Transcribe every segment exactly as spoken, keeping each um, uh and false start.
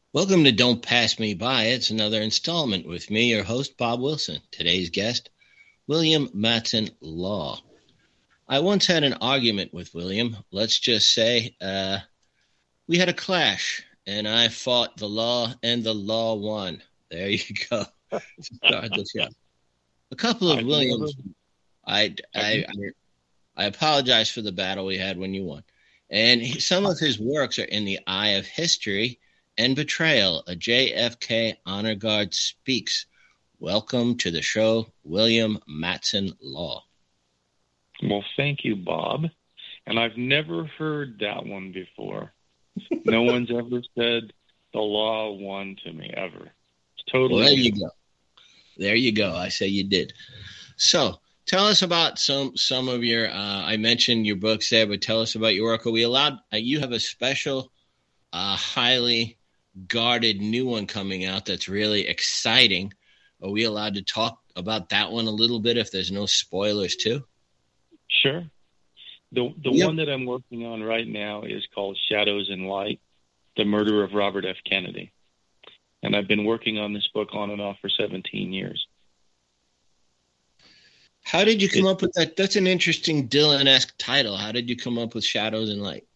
Welcome to Don't Pass Me By. It's another installment with me, your host, Bob Wilson. Today's guest, William Matson Law. I once had an argument with William. Let's just say uh, we had a clash, and I fought the law, and the law won. There you go. To start the show. A couple of I've Williams. never, I, I, I, I apologize for the battle we had when you won. And he, some of his works are in the Eye of History and Betrayal, a J F K Honor Guard Speaks. Welcome to the show, William Matson Law. well, thank you, Bob. And I've never heard that one before. No one's ever said the law won to me, ever. It's totally Well, there new. you go. There you go. I say you did. So tell us about some some of your, uh, I mentioned your books there, but tell us about your work. Are we allowed, uh, you have a special, uh, highly guarded new one coming out that's really exciting. Are we allowed to talk about that one a little bit if there's no spoilers too? Sure. The the Yep. one that I'm working on right now is called Shadows and Light, The Murder of Robert F. Kennedy. And I've been working on this book on and off for seventeen years. How did you come It, up with that? That's an interesting Dylan-esque title. How did you come up with Shadows and Light?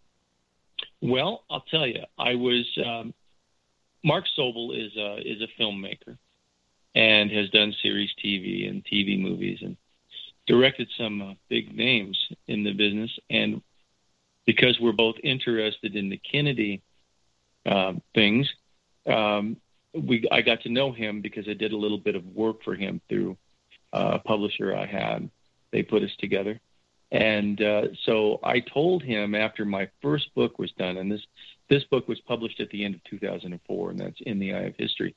well, I'll tell you, I was, um, Mark Sobel is a, is a filmmaker and has done series T V and T V movies and directed some uh, big names in the business. And because we're both interested in the Kennedy um, things, um, we I got to know him because I did a little bit of work for him through uh, a publisher I had. They put us together. And uh, so I told him after my first book was done, and this, this book was published at the end of two thousand four, and that's In the Eye of History.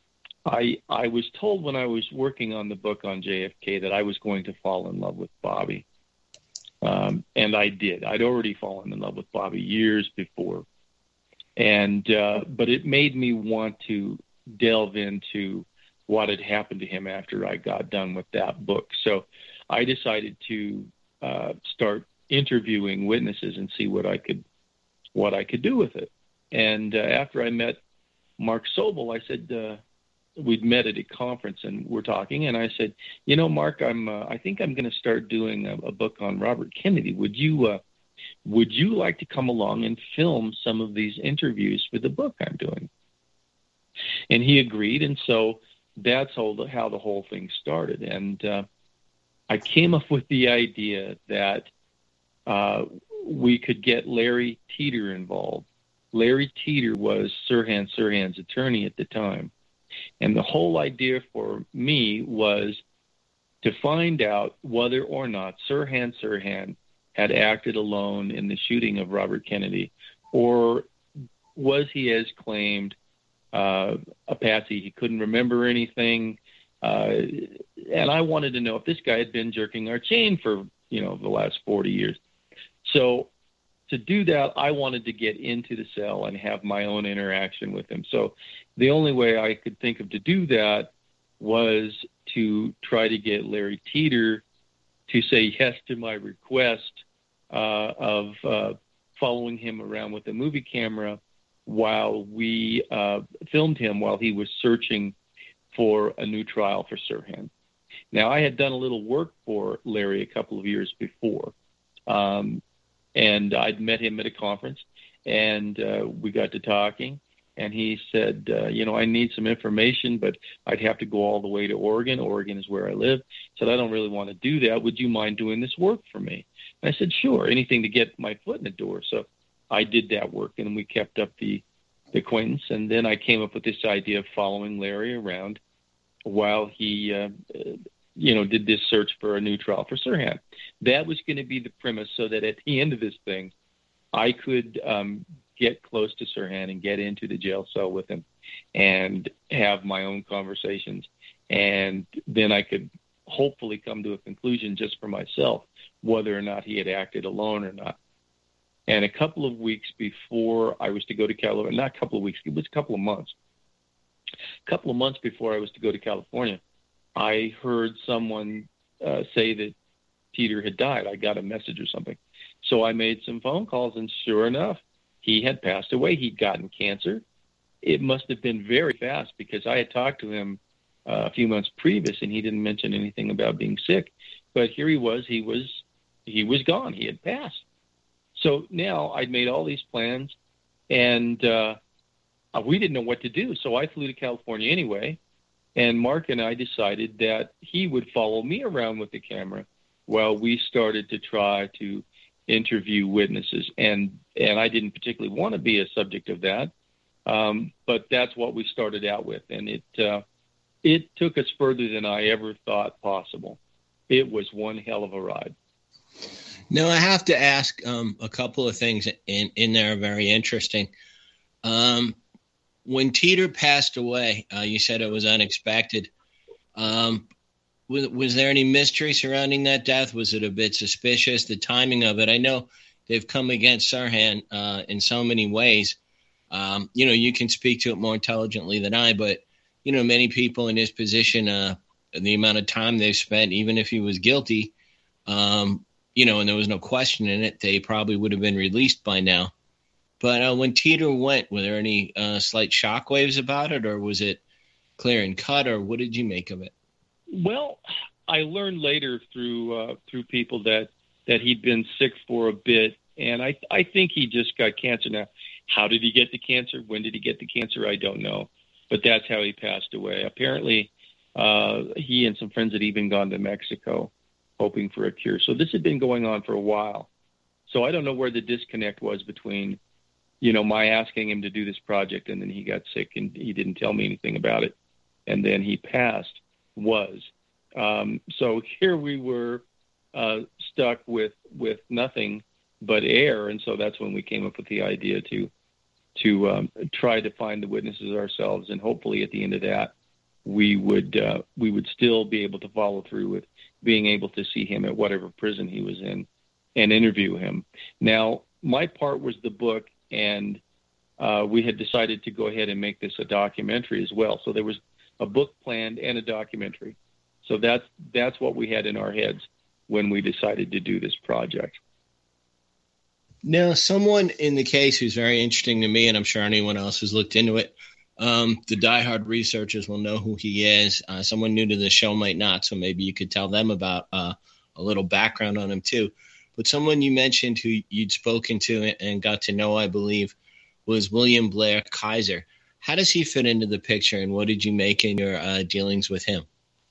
I I was told when I was working on the book on J F K that I was going to fall in love with Bobby. Um, and I did. I'd already fallen in love with Bobby years before. And uh, but it made me want to delve into what had happened to him after I got done with that book. So I decided to uh, start interviewing witnesses and see what I could what I could do with it. And uh, after I met Mark Sobel, I said uh, we'd met at a conference and we're talking, and I said, you know, Mark, I'm uh, I think I'm going to start doing a, a book on Robert Kennedy. Would you uh, would you like to come along and film some of these interviews for the book I'm doing? And he agreed, and so that's how the, how the whole thing started. And uh, I came up with the idea that uh, we could get Larry Teeter involved. Larry Teeter was Sirhan Sirhan's attorney at the time. And the whole idea for me was to find out whether or not Sirhan Sirhan had acted alone in the shooting of Robert Kennedy, or was he, as claimed, uh, a patsy? He couldn't remember anything. Uh, and I wanted to know if this guy had been jerking our chain for, you know, the last forty years. So to do that, I wanted to get into the cell and have my own interaction with him. So the only way I could think of to do that was to try to get Larry Teeter to say yes to my request uh, of uh, following him around with a movie camera while we uh, filmed him while he was searching for a new trial for Sirhan. Now, I had done a little work for Larry a couple of years before, um, and I'd met him at a conference, and uh, we got to talking, and he said, uh, you know, I need some information, but I'd have to go all the way to Oregon. Oregon is where I live. He said, I don't really want to do that. Would you mind doing this work for me? And I said, sure, anything to get my foot in the door. So I did that work, and we kept up the, the acquaintance. And then I came up with this idea of following Larry around while he, uh, you know, did this search for a new trial for Sirhan. That was going to be the premise, so that at the end of this thing, I could um, get close to Sirhan and get into the jail cell with him and have my own conversations. And then I could hopefully come to a conclusion just for myself, whether or not he had acted alone or not. And a couple of weeks before I was to go to California, not a couple of weeks, it was a couple of months, a couple of months before I was to go to California, I heard someone uh, say that Peter had died. I got a message or something. So I made some phone calls, and sure enough, he had passed away. He'd gotten cancer, it must have been very fast, because I had talked to him uh, a few months previous, and he didn't mention anything about being sick. But here he was, he was, he was gone. He had passed. So now I'd made all these plans, and uh, we didn't know what to do. So I flew to California anyway, and Mark and I decided that he would follow me around with the camera while we started to try to interview witnesses. And, and I didn't particularly want to be a subject of that. Um, but that's what we started out with. And it, uh, it took us further than I ever thought possible. It was one hell of a ride. Now, I have to ask um, a couple of things in, in there are very interesting. Um, when Teeter passed away, uh, you said it was unexpected. Um, was, was there any mystery surrounding that death? Was it a bit suspicious, the timing of it? I know they've come against Sirhan uh, in so many ways. Um, you know, you can speak to it more intelligently than I, but, you know, many people in his position, uh, the amount of time they've spent, even if he was guilty, um, you know, and there was no question in it, they probably would have been released by now. But uh, when Teeter went, were there any uh, slight shockwaves about it, or was it clear and cut, or what did you make of it? Well, I learned later through uh, through people that, that he'd been sick for a bit, and I I think he just got cancer now. How did he get the cancer? When did he get the cancer? I don't know. But that's how he passed away. Apparently, uh, he and some friends had even gone to Mexico hoping for a cure. So this had been going on for a while. So I don't know where the disconnect was between, you know, my asking him to do this project, and then he got sick and he didn't tell me anything about it, and then he passed, was. Um, so here we were uh, stuck with, with nothing but air. And so that's when we came up with the idea to to um, try to find the witnesses ourselves, and hopefully at the end of that, we would uh, we would still be able to follow through with being able to see him at whatever prison he was in and interview him. Now, my part was the book, and uh, we had decided to go ahead and make this a documentary as well. So there was a book planned and a documentary. So that's that's what we had in our heads when we decided to do this project. Now, someone in the case who's very interesting to me, and I'm sure anyone else who's looked into it, um, the diehard researchers will know who he is. Uh, someone new to the show might not, so maybe you could tell them about uh, a little background on him too. But someone you mentioned who you'd spoken to and got to know, I believe, was William Blair Kaiser. How does he fit into the picture, and what did you make in your uh, dealings with him?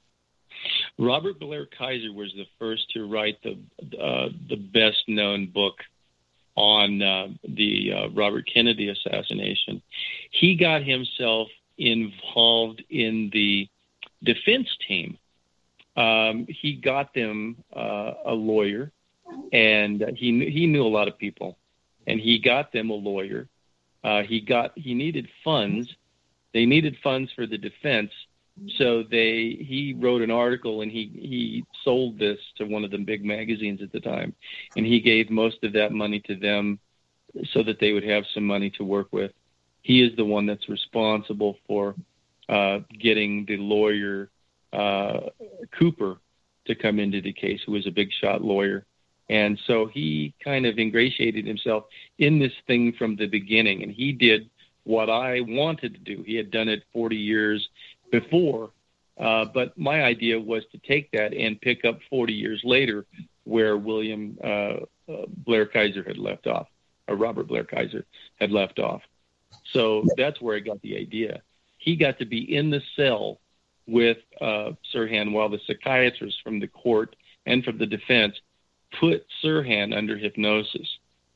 Robert Blair Kaiser was the first to write the uh, the best-known book on uh, the uh, Robert Kennedy assassination. He got himself involved in the defense team. Um, he got them uh, a lawyer, and he he knew a lot of people, and he got them a lawyer. Uh, he got he needed funds. They needed funds for the defense. So they he wrote an article, and he, he sold this to one of the big magazines at the time, and he gave most of that money to them so that they would have some money to work with. He is the one that's responsible for uh, getting the lawyer uh, Cooper to come into the case, who was a big shot lawyer. And so he kind of ingratiated himself in this thing from the beginning, and he did what I wanted to do. He had done it forty years before, uh, but my idea was to take that and pick up forty years later where William uh, uh, Blair Kaiser had left off, or Robert Blair Kaiser had left off. So that's where I got the idea. He got to be in the cell with uh, Sirhan while the psychiatrists from the court and from the defense put Sirhan under hypnosis.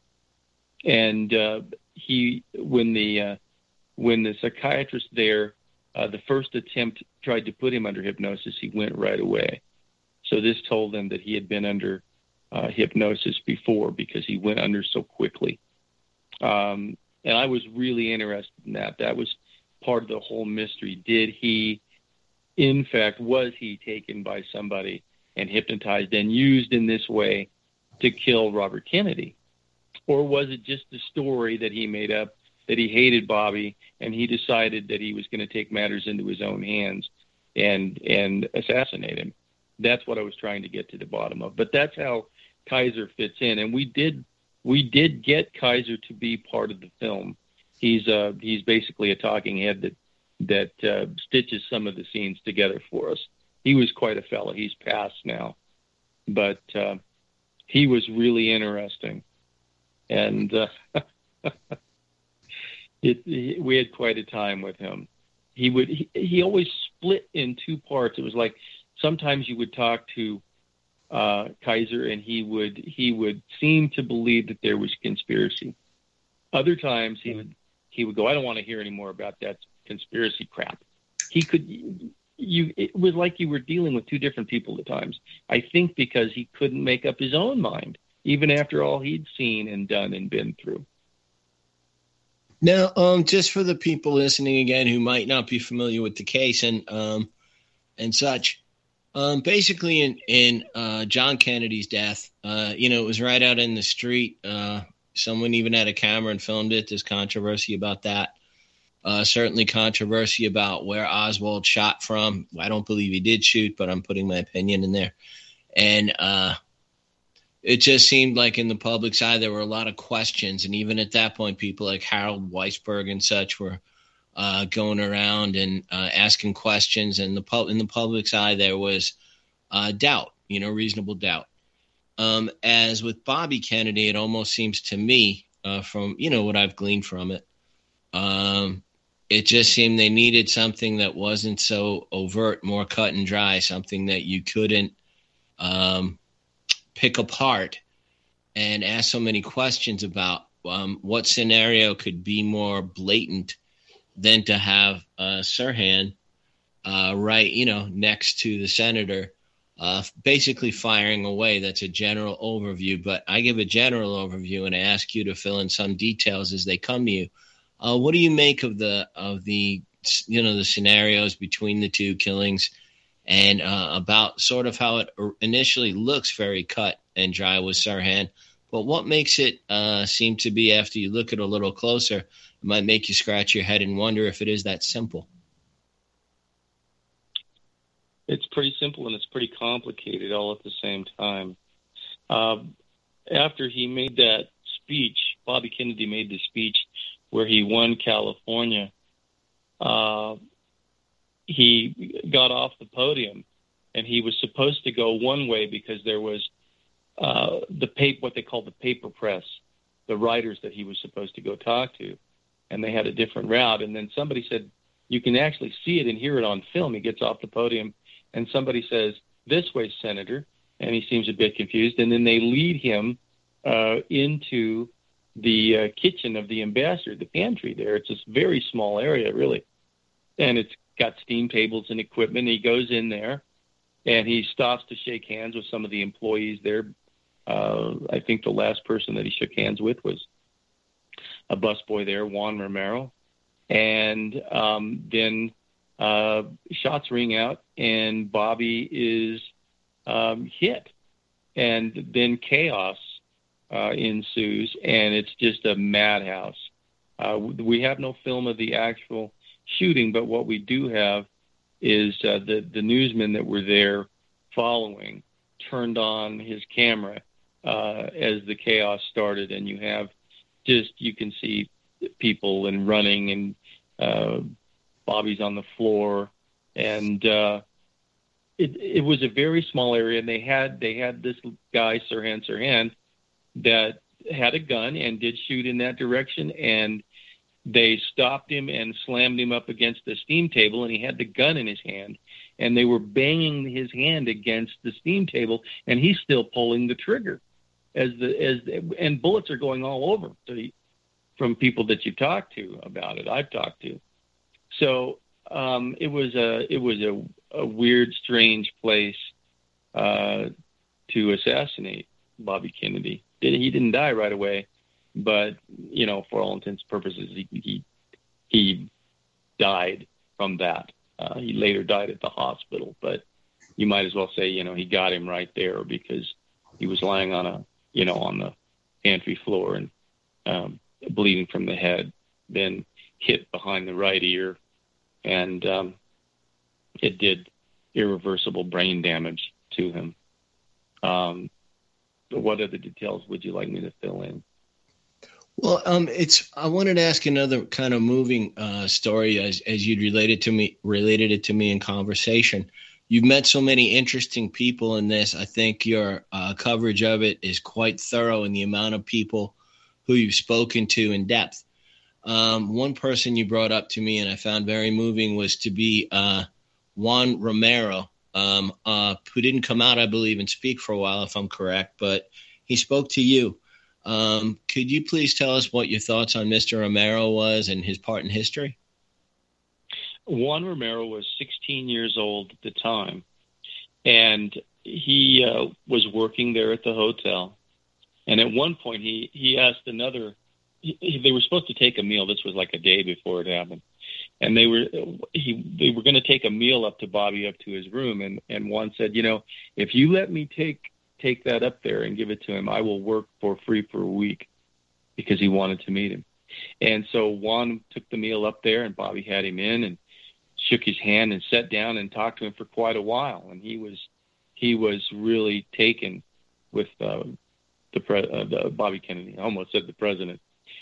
And uh, he, when the uh, when the psychiatrist there, uh, the first attempt tried to put him under hypnosis, he went right away. So this told them that he had been under uh, hypnosis before, because he went under so quickly. Um, and I was really interested in that. That was part of the whole mystery. Did he, in fact, was he taken by somebody and hypnotized and used in this way to kill Robert Kennedy? Or was it just a story that he made up, that he hated Bobby and he decided that he was going to take matters into his own hands and and assassinate him? That's what I was trying to get to the bottom of. But that's how Kaiser fits in. And we did we did get Kaiser to be part of the film. he's uh, he's basically a talking head that that uh, stitches some of the scenes together for us. He was quite a fellow. He's passed now, but uh, he was really interesting, and uh, it, it, we had quite a time with him. He would he, he always split in two parts. It was like sometimes you would talk to uh, Kaiser, and he would he would seem to believe that there was conspiracy. Other times he would he would go, I don't want to hear any more about that conspiracy crap. He could you it was like you were dealing with two different people at times. I think because he couldn't make up his own mind, even after all he'd seen and done and been through. Now, um, just for the people listening again who might not be familiar with the case and um, and such, um, basically in in uh, John Kennedy's death, uh, you know, it was right out in the street. Uh, someone even had a camera and filmed it. There's controversy about that. Uh, certainly controversy about where Oswald shot from. I don't believe he did shoot, but I'm putting my opinion in there. And uh, it just seemed like in the public's eye, there were a lot of questions. And even at that point, people like Harold Weisberg and such were uh, going around and uh, asking questions. And the pub- in the public's eye, there was uh, doubt, you know, reasonable doubt. Um, as with Bobby Kennedy, it almost seems to me uh, from, you know, what I've gleaned from it, um, it just seemed they needed something that wasn't so overt, more cut and dry, something that you couldn't um, pick apart and ask so many questions about. Um, what scenario could be more blatant than to have uh, Sirhan uh, right, you know, next to the senator, uh, basically firing away. That's a general overview, but I give a general overview and I ask you to fill in some details as they come to you. Uh, what do you make of the of the you know the scenarios between the two killings, and uh, about sort of how it initially looks very cut and dry with Sirhan, but what makes it uh, seem to be, after you look at it a little closer, it might make you scratch your head and wonder if it is that simple? It's pretty simple and it's pretty complicated all at the same time. Uh, after he made that speech, Bobby Kennedy made the speech where he won California, uh, he got off the podium and he was supposed to go one way because there was uh, the paper, what they call the paper press, the writers that he was supposed to go talk to, and they had a different route. And then somebody said, you can actually see it and hear it on film. He gets off the podium and somebody says, this way, Senator, and he seems a bit confused. And then they lead him uh, into the uh, kitchen of the ambassador, the pantry there. It's this very small area, really. And it's got steam tables and equipment. He goes in there, and he stops to shake hands with some of the employees there. Uh, I think the last person that he shook hands with was a busboy there, Juan Romero. And um, then uh, shots ring out, and Bobby is um, hit. And then chaos Uh, ensues, and it's just a madhouse. Uh, we have no film of the actual shooting, but what we do have is uh, the, the newsmen that were there following turned on his camera uh, as the chaos started, and you have just, you can see people and running, and uh, Bobby's on the floor, and uh, it, it was a very small area, and they had, they had this guy, Sirhan Sirhan, that had a gun and did shoot in that direction, and they stopped him and slammed him up against the steam table, and he had the gun in his hand, and they were banging his hand against the steam table, and he's still pulling the trigger as the as and bullets are going all over the, from people that you talk to about it. I've talked to. So um, it was a it was a, a weird, strange place uh, to assassinate Bobby Kennedy. He didn't die right away, but, you know, for all intents and purposes, he he, he died from that. Uh, he later died at the hospital, but you might as well say, you know, he got him right there because he was lying on a, you know, on the pantry floor and um, bleeding from the head, then hit behind the right ear, and um, it did irreversible brain damage to him. Um, What other details would you like me to fill in? Well, um, it's. I wanted to ask another kind of moving uh, story as as you'd related to me, related it to me in conversation. You've met so many interesting people in this. I think your uh, coverage of it is quite thorough in the amount of people who you've spoken to in depth. Um, one person you brought up to me and I found very moving was to be uh, Juan Romero, um, uh, who didn't come out, I believe, and speak for a while, if I'm correct, but he spoke to you. Um, could you please tell us what your thoughts on Mister Romero was and his part in history? Juan Romero was sixteen years old at the time, and he uh, was working there at the hotel. And at one point, he, he asked another. He, they were supposed to take a meal. This was like a day before it happened, and they were he they were going to take a meal up to Bobby, up to his room. And and Juan said, you know, if you let me take take that up there and give it to him, I will work for free for a week, because he wanted to meet him. And so Juan took the meal up there, and Bobby had him in and shook his hand and sat down and talked to him for quite a while. And he was he was really taken with uh, the, pre- uh, the Bobby Kennedy. I almost said the president.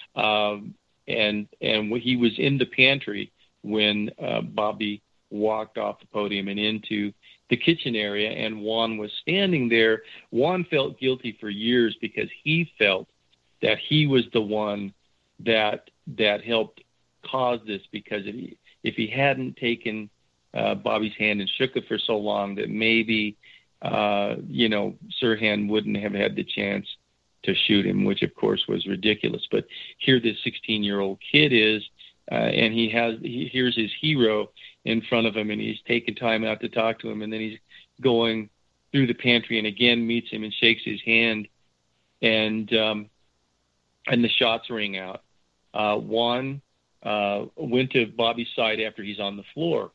Um, and and he was in the pantry when uh, Bobby walked off the podium and into the kitchen area, and Juan was standing there. Juan felt guilty for years because he felt that he was the one that that helped cause this, because if he, if he hadn't taken uh, Bobby's hand and shook it for so long, that maybe uh, you know Sirhan wouldn't have had the chance to shoot him, which of course was ridiculous. But here this sixteen-year-old kid is, uh, and he has he here's his hero in front of him, and he's taking time out to talk to him, and then he's going through the pantry and again meets him and shakes his hand, and um, and the shots ring out. Uh, Juan uh, went to Bobby's side after he's on the floor,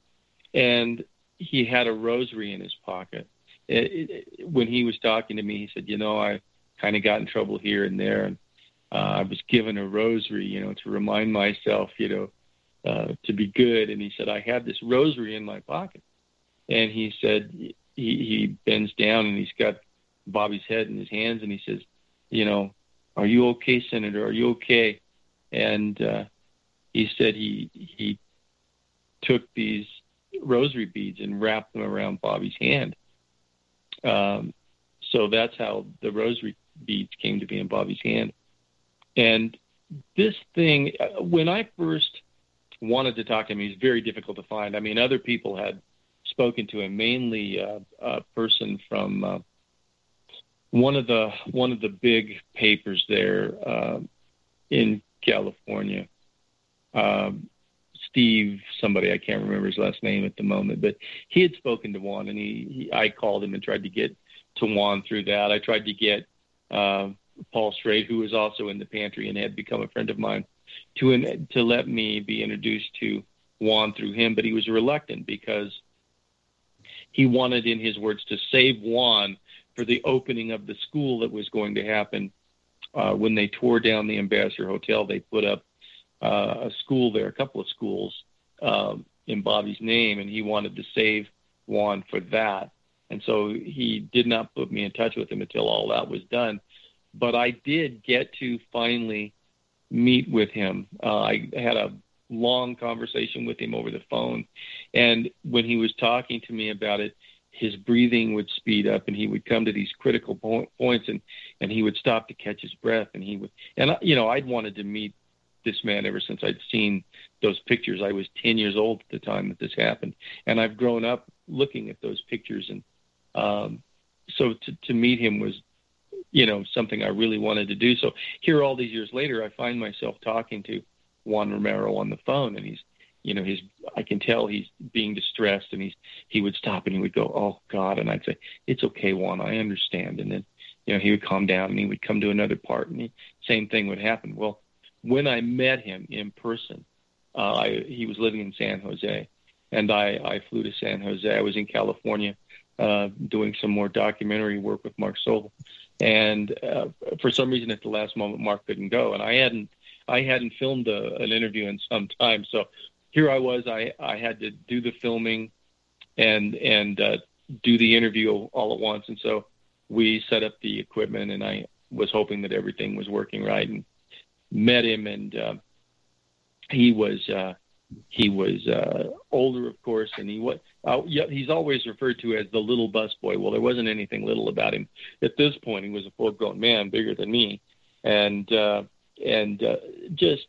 and he had a rosary in his pocket. It, it, when he was talking to me, he said, you know, I kind of got in trouble here and there, and uh, I was given a rosary, you know, to remind myself, you know, uh, to be good. And he said, I had this rosary in my pocket. And he said, he, he bends down and he's got Bobby's head in his hands, and he says, you know, are you okay, Senator? Are you okay? And uh, he said he he took these rosary beads and wrapped them around Bobby's hand. Um, so that's how the rosary beads came to be in Bobby's hand. And this thing, when I first wanted to talk to him, he was very difficult to find. I mean, other people had spoken to him, mainly uh, a person from uh, one of the one of the big papers there uh, in California. Um, Steve, somebody, I can't remember his last name at the moment, but he had spoken to Juan, and he, he I called him and tried to get to Juan through that. I tried to get uh, Paul Straight, who was also in the pantry and had become a friend of mine, to in, to let me be introduced to Juan through him, but he was reluctant because he wanted, in his words, to save Juan for the opening of the school that was going to happen. Uh, when they tore down the Ambassador Hotel, they put up uh, a school there, a couple of schools um, in Bobby's name, and he wanted to save Juan for that. And so he did not put me in touch with him until all that was done. But I did get to finally meet with him. Uh, I had a long conversation with him over the phone. And when he was talking to me about it, his breathing would speed up, and he would come to these critical po- points, and, and he would stop to catch his breath. And he would, and you know, I'd wanted to meet this man ever since I'd seen those pictures. I was ten years old at the time that this happened, and I've grown up looking at those pictures. And um, so to, to meet him was, you know, something I really wanted to do. So here, all these years later, I find myself talking to Juan Romero on the phone, and he's, you know, he's, I can tell he's being distressed, and he's, he would stop and he would go, "Oh God." And I'd say, "It's okay, Juan, I understand." And then, you know, he would calm down and he would come to another part, and the same thing would happen. Well, when I met him in person, uh, I, he was living in San Jose, and I, I flew to San Jose. I was in California uh, doing some more documentary work with Mark Sobel. And uh, for some reason, at the last moment, Mark couldn't go, and I hadn't, I hadn't filmed a, an interview in some time. So here I was. I, I had to do the filming and and uh, do the interview all at once. And so we set up the equipment, and I was hoping that everything was working right. And met him, and uh, he was uh, he was uh, older, of course, and he was uh, yeah, he's always referred to as the little busboy. Well, there wasn't anything little about him at this point. He was a full-grown man, bigger than me, and uh, and uh, just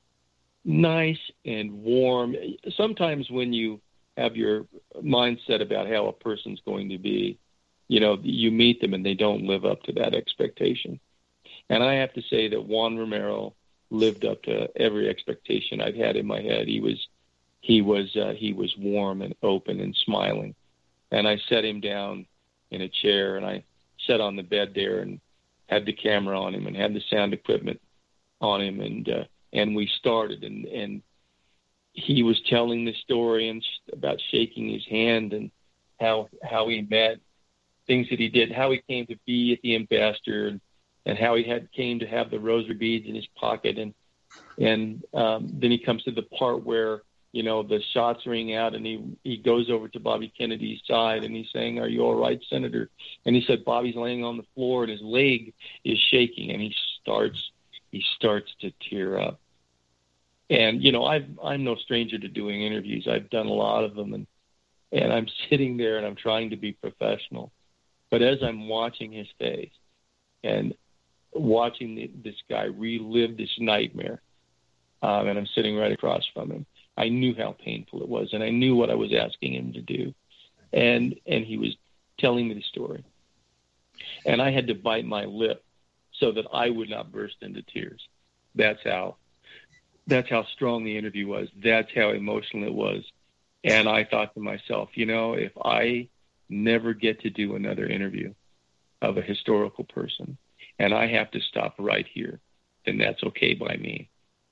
nice and warm. Sometimes when you have your mindset about how a person's going to be, you know, you meet them and they don't live up to that expectation. And I have to say that Juan Romero lived up to every expectation I'd had in my head. He was, he was, uh, he was warm and open and smiling. And I set him down in a chair, and I sat on the bed there and had the camera on him and had the sound equipment on him, and uh, and we started, and and he was telling the story and sh- about shaking his hand and how how he met, things that he did, how he came to be at the Ambassador, and, and how he had came to have the rosary beads in his pocket, and and um, then he comes to the part where, you know, the shots ring out, and he he goes over to Bobby Kennedy's side, and he's saying, "Are you all right, Senator?" And he said Bobby's laying on the floor and his leg is shaking, and he starts he starts to tear up. And, you know, I've, I'm no stranger to doing interviews. I've done a lot of them, and, and I'm sitting there and I'm trying to be professional. But as I'm watching his face and watching the, this guy relive this nightmare, um, and I'm sitting right across from him, I knew how painful it was, and I knew what I was asking him to do. And, and he was telling me the story. And I had to bite my lip so that I would not burst into tears. That's how That's how strong the interview was. That's how emotional it was. And I thought to myself, you know, if I never get to do another interview of a historical person and I have to stop right here, then that's okay by me.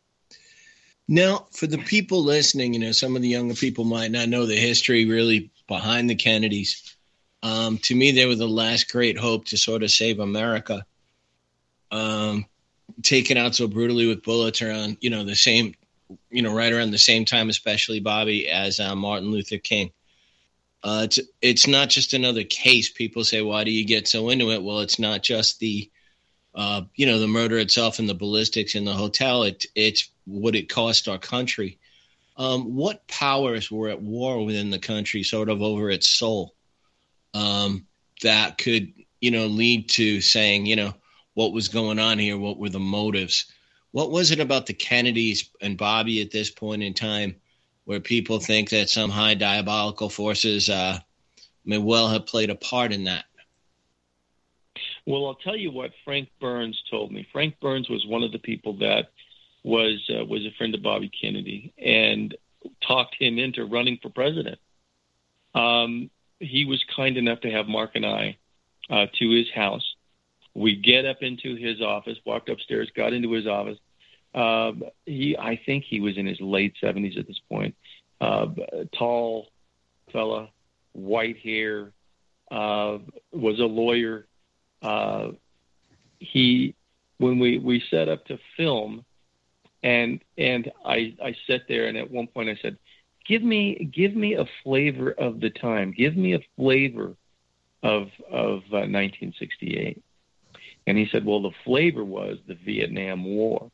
Now, for the people listening, you know, some of the younger people might not know the history really behind the Kennedys. Um, to me, they were the last great hope to sort of save America. Um, taken out so brutally with bullets around, you know, the same, you know, right around the same time, especially Bobby, as uh, Martin Luther King. Uh, it's it's not just another case. People say, why do you get so into it? Well, it's not just the, uh, you know, the murder itself and the ballistics in the hotel. It, it's what it cost our country. Um, what powers were at war within the country, sort of over its soul, um, that could, you know, lead to saying, you know, what was going on here? What were the motives? What was it about the Kennedys and Bobby at this point in time where people think that some high diabolical forces uh, may well have played a part in that? Well, I'll tell you what Frank Burns told me. Frank Burns was one of the people that was uh, was a friend of Bobby Kennedy and talked him into running for president. Um, he was kind enough to have Mark and I uh, to his house. We get up into his office, walked upstairs, got into his office. Um, he, I think he was in his late seventies at this point. Uh, tall fella, white hair, uh, was a lawyer. Uh, he, when we, we set up to film, and and I, I sat there, and at one point I said, "Give me give me a flavor of the time. Give me a flavor of of uh, nineteen sixty-eight." And he said, well, the flavor was the Vietnam War.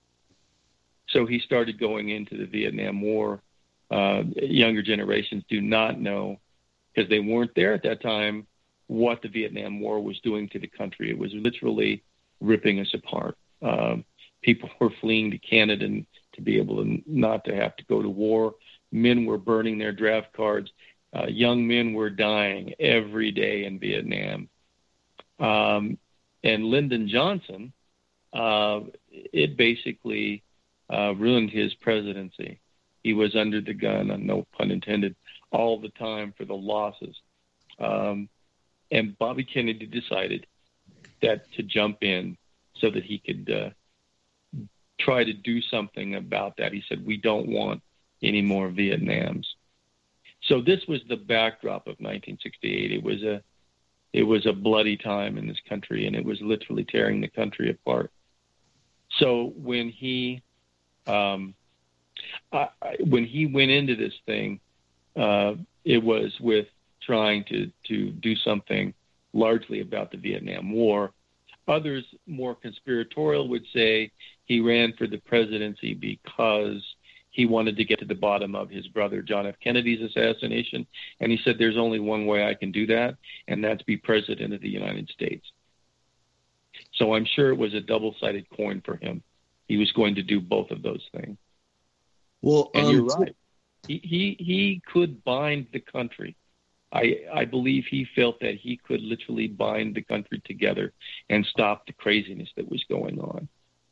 So he started going into the Vietnam War. Uh, younger generations do not know, because they weren't there at that time, what the Vietnam War was doing to the country. It was literally ripping us apart. Um, people were fleeing to Canada to be able to not to have to go to war. Men were burning their draft cards. Uh, young men were dying every day in Vietnam. Um, And Lyndon Johnson, uh, it basically uh, ruined his presidency. He was under the gun, no pun intended, all the time for the losses. Um, and Bobby Kennedy decided that to jump in so that he could uh, try to do something about that. He said, we don't want any more Vietnams. So this was the backdrop of nineteen sixty-eight. It was a It was a bloody time in this country, and it was literally tearing the country apart. So when he, um, I, I, when he went into this thing, uh, it was with trying to, to do something largely about the Vietnam War. Others, more conspiratorial, would say he ran for the presidency because he wanted to get to the bottom of his brother John F. Kennedy's assassination. And he said, there's only one way I can do that, and that's be president of the United States. So I'm sure it was a double-sided coin for him. He was going to do both of those things. Well, and um, you're right. He, he he could bind the country. I I believe he felt that he could literally bind the country together and stop the craziness that was going on.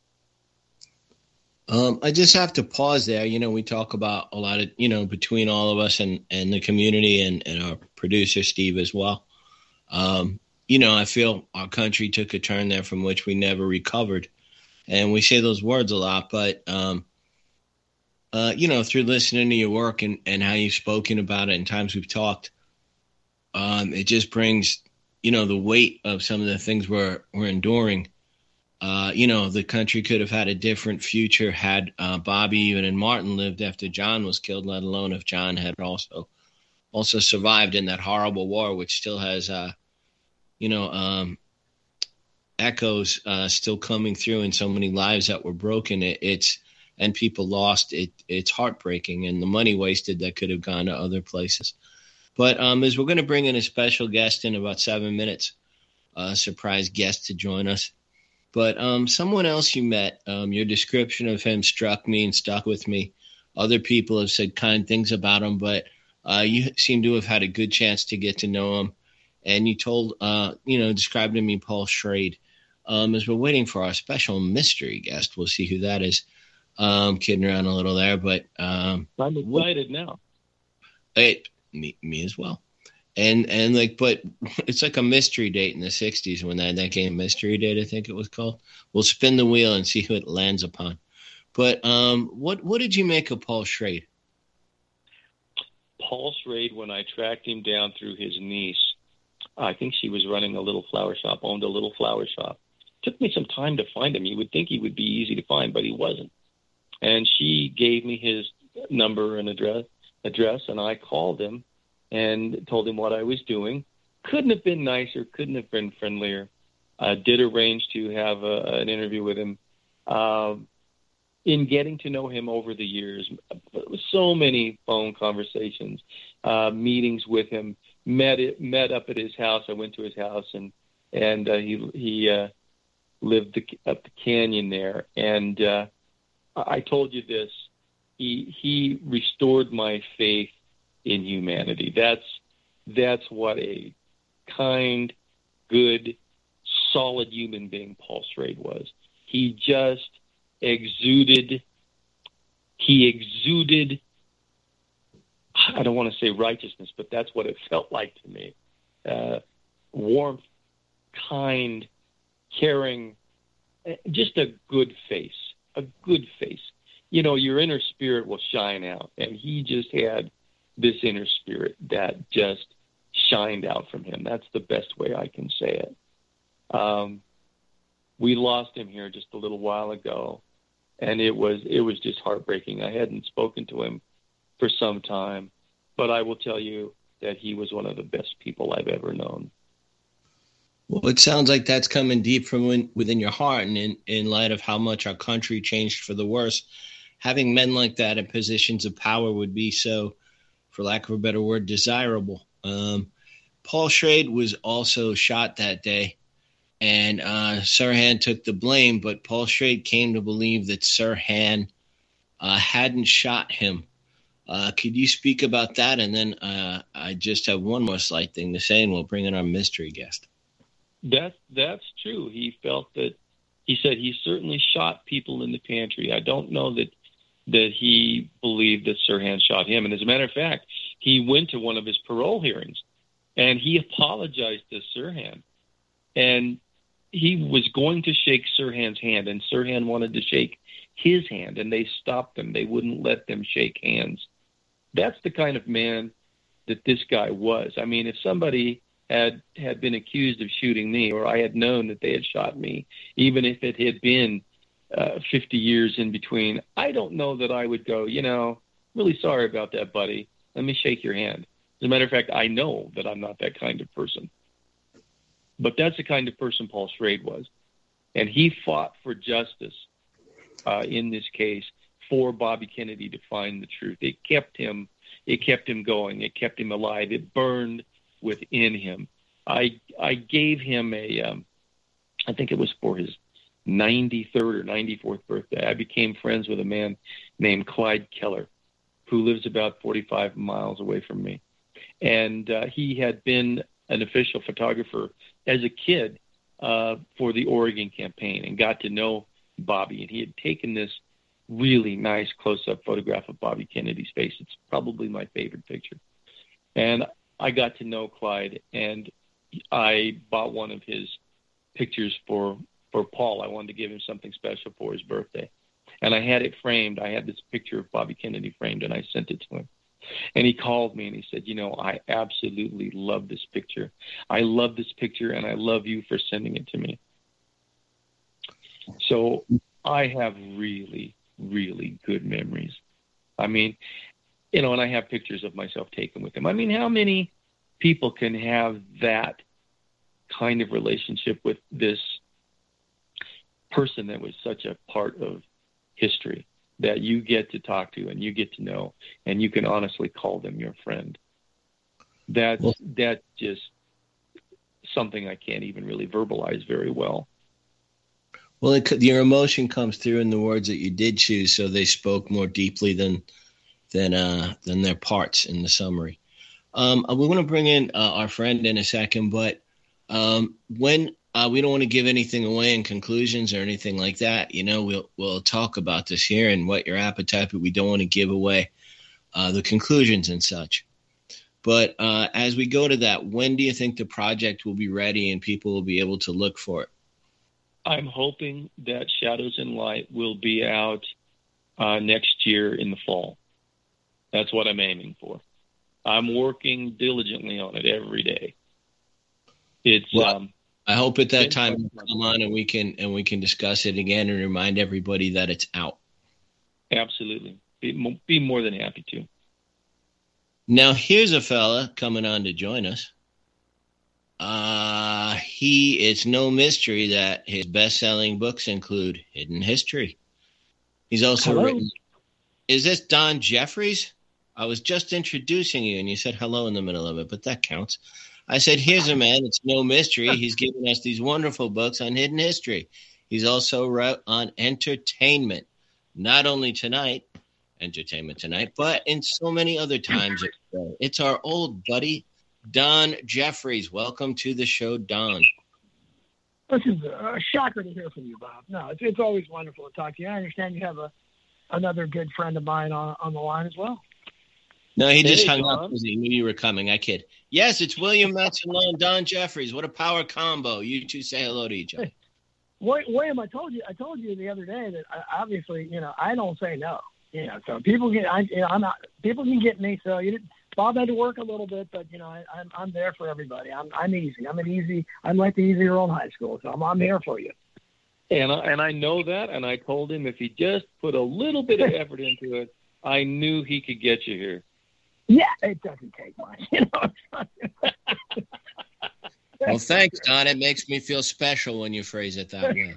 Um, I just have to pause there. You know, we talk about a lot of, you know, between all of us and, and the community and, and our producer, Steve, as well. Um, you know, I feel our country took a turn there from which we never recovered. And we say those words a lot, but, um, uh, you know, through listening to your work and, and how you've spoken about it and times we've talked, um, it just brings, you know, the weight of some of the things we're, we're enduring. Uh, you know, the country could have had a different future had uh, Bobby, even and Martin lived after John was killed, let alone if John had also also survived in that horrible war, which still has, uh, you know, um, echoes uh, still coming through in so many lives that were broken. It, it's and people lost. It it's heartbreaking, and the money wasted that could have gone to other places. But um, as we're going to bring in a special guest in about seven minutes, a surprise guest to join us. But um, someone else you met, um, your description of him struck me and stuck with me. Other people have said kind things about him, but uh, you seem to have had a good chance to get to know him. And you told, uh, you know, described to me Paul Schrade. Um, as we're waiting for our special mystery guest, we'll see who that is. Um, kidding around a little there, but um, I'm excited what, now. It, me, me as well. And and like, but it's like a mystery date in the sixties when that, that game Mystery Date, I think it was called. We'll spin the wheel and see who it lands upon. But um, what what did you make of Paul Schrade? Paul Schrade, when I tracked him down through his niece, I think she was running a little flower shop, owned a little flower shop. It took me some time to find him. You would think he would be easy to find, but he wasn't. And she gave me his number and address, address, and I called him and told him what I was doing. Couldn't have been nicer, couldn't have been friendlier. I uh, did arrange to have a, an interview with him. Uh, in getting to know him over the years, so many phone conversations, uh, meetings with him, met it, met up at his house. I went to his house, and and uh, he he uh, lived the, up the canyon there. And uh, I told you this, he he restored my faith in humanity. That's that's what a kind, good, solid human being Paul Schrade was. He just exuded. He exuded. I don't want to say righteousness, but that's what it felt like to me. Uh, warmth, kind, caring, just a good face. A good face. You know, your inner spirit will shine out, and he just had this inner spirit that just shined out from him. That's the best way I can say it. Um, we lost him here just a little while ago, and it was it was just heartbreaking. I hadn't spoken to him for some time, but I will tell you that he was one of the best people I've ever known. Well, it sounds like that's coming deep from within, within your heart, and in, in light of how much our country changed for the worse, having men like that in positions of power would be so, for lack of a better word, desirable. Um, Paul Schrade was also shot that day, and uh, Sirhan took the blame, but Paul Schrade came to believe that Sirhan uh, hadn't shot him. Uh, could you speak about that? And then uh, I just have one more slight thing to say, and we'll bring in our mystery guest. That's, that's true. He felt that, he said he certainly shot people in the pantry. I don't know that that he believed that Sirhan shot him. And as a matter of fact, he went to one of his parole hearings, and he apologized to Sirhan. And he was going to shake Sirhan's hand, and Sirhan wanted to shake his hand, and they stopped them. They wouldn't let them shake hands. That's the kind of man that this guy was. I mean, if somebody had, had been accused of shooting me, or I had known that they had shot me, even if it had been Uh, fifty years in between, I don't know that I would go, you know, really sorry about that, buddy. Let me shake your hand. As a matter of fact, I know that I'm not that kind of person. But that's the kind of person Paul Schrade was. And he fought for justice uh, in this case for Bobby Kennedy to find the truth. It kept him, it kept him going. It kept him alive. It burned within him. I I gave him a, um, I think it was for his ninety-third or ninety-fourth birthday. I became friends with a man named Clyde Keller, who lives about forty-five miles away from me. And uh, he had been an official photographer as a kid uh, for the Oregon campaign and got to know Bobby. And he had taken this really nice close-up photograph of Bobby Kennedy's face. It's probably my favorite picture. And I got to know Clyde, and I bought one of his pictures for, for Paul. I wanted to give him something special for his birthday. And I had it framed. I had this picture of Bobby Kennedy framed, and I sent it to him. And he called me and he said, you know, I absolutely love this picture. I love this picture, and I love you for sending it to me. So I have really, really good memories. I mean, you know, and I have pictures of myself taken with him. I mean, how many people can have that kind of relationship with this person that was such a part of history that you get to talk to and you get to know, and you can honestly call them your friend? That's, well, that's just something I can't even really verbalize very well. Well, it could, your emotion comes through in the words that you did choose, so they spoke more deeply than than uh, than their parts in the summary. Um, we want to bring in uh, our friend in a second, but um, when uh, we don't want to give anything away in conclusions or anything like that, you know, we'll we'll talk about this here and what your appetite, but we don't want to give away uh, the conclusions and such. But uh, as we go to that, when do you think the project will be ready and people will be able to look for it? I'm hoping that Shadows in Light will be out uh, next year in the fall. That's what I'm aiming for. I'm working diligently on it every day. It's well, um, I hope at that time you come on and we can and we can discuss it again and remind everybody that it's out. Absolutely, be, be more than happy to. Now here's a fella coming on to join us. Uh, he, it's no mystery that his best-selling books include Hidden History. He's also hello. written, is this Don Jeffries? I was just introducing you and you said hello in the middle of it, but that counts. I said, here's a man, it's no mystery. He's given us these wonderful books on hidden history. He's also wrote on entertainment, not only tonight, Entertainment Tonight, but in so many other times. It's our old buddy, Don Jeffries. Welcome to the show, Don. This is a shocker to hear from you, Bob. No, it's, it's always wonderful to talk to you. I understand you have a another good friend of mine on, on the line as well. No, he just hey, hung Don. up because he knew you were coming. I kid. Yes, it's William Matson and Don Jeffries. What a power combo. You two say hello to each other. Hey, William, I told you I told you the other day that I, obviously, you know, I don't say no. You know, so people get I, you know, I'm not people can get me. So you didn't. Bob had to work a little bit, but you know, I, I'm I'm there for everybody. I'm I'm easy. I'm an easy. I'm like the easy girl in high school, so I'm I'm here for you. And I, and I know that, and I told him if he just put a little bit of effort into it, I knew he could get you here. Yeah, it doesn't take much, you know. Well, thanks, Don. It makes me feel special when you phrase it that way.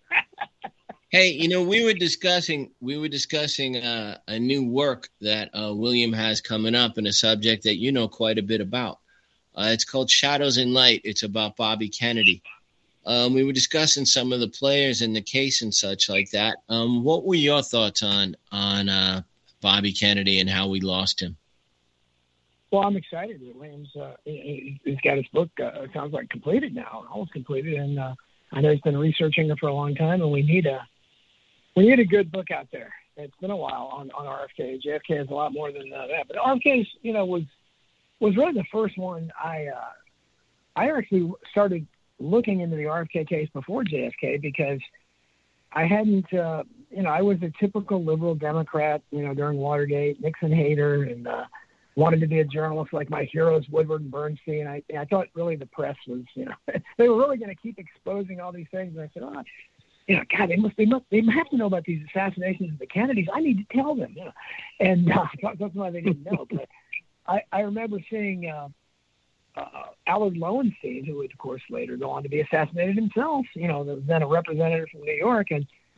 Hey, you know, we were discussing we were discussing uh, a new work that uh, William has coming up, and a subject that you know quite a bit about. Uh, it's called Shadows in Light. It's about Bobby Kennedy. Um, we were discussing some of the players in the case and such like that. Um, what were your thoughts on on uh, Bobby Kennedy and how we lost him? Well, I'm excited that William's uh, he, he's got his book. Uh, it sounds like completed now, almost completed, and uh, I know he's been researching it for a long time, and we need a. We need a good book out there. It's been a while on, on R F K. J F K has a lot more than uh, that, but R F K, you know, was was really the first one. I uh, I actually started looking into the R F K case before J F K because I hadn't, uh, you know, I was a typical liberal Democrat, you know, during Watergate, Nixon hater, and uh, wanted to be a journalist like my heroes Woodward and Bernstein. I I thought really the press was, you know, they were really going to keep exposing all these things, and I said, oh. You know, God, they must, they must, they have to know about these assassinations of the Kennedys. I need to tell them, you know. And uh, that's why they didn't know. But I, I remember seeing uh, uh, Allard Lowenstein, who would, of course, later go on to be assassinated himself, you know, then a representative from New York. And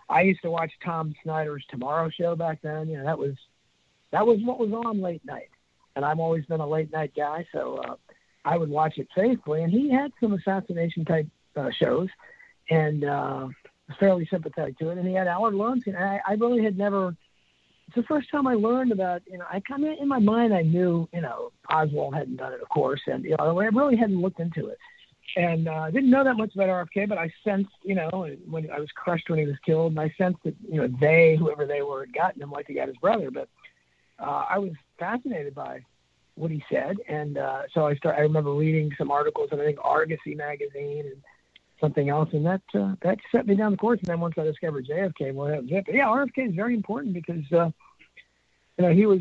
I used to watch Tom Snyder's Tomorrow Show back then. You know, that was that was what was on late night, and I've always been a late night guy, so uh, I would watch it faithfully. And he had some assassination type uh, shows, and uh, was fairly sympathetic to it. And he had Allard Lonesky, and I, I really had never. It's the first time I learned about, you know, I kind of, in my mind, I knew, you know, Oswald hadn't done it, of course, and, you know, I really hadn't looked into it. And I uh, didn't know that much about R F K, but I sensed, you know, when I was crushed when he was killed, and I sensed that, you know, they, whoever they were, had gotten him like they got his brother. But uh, I was fascinated by what he said. And uh, so I started, I remember reading some articles in, I think, Argosy magazine and something else, and that uh, that set me down the course. And then once I discovered J F K, well, that was it. But yeah, R F K is very important because uh, you know he was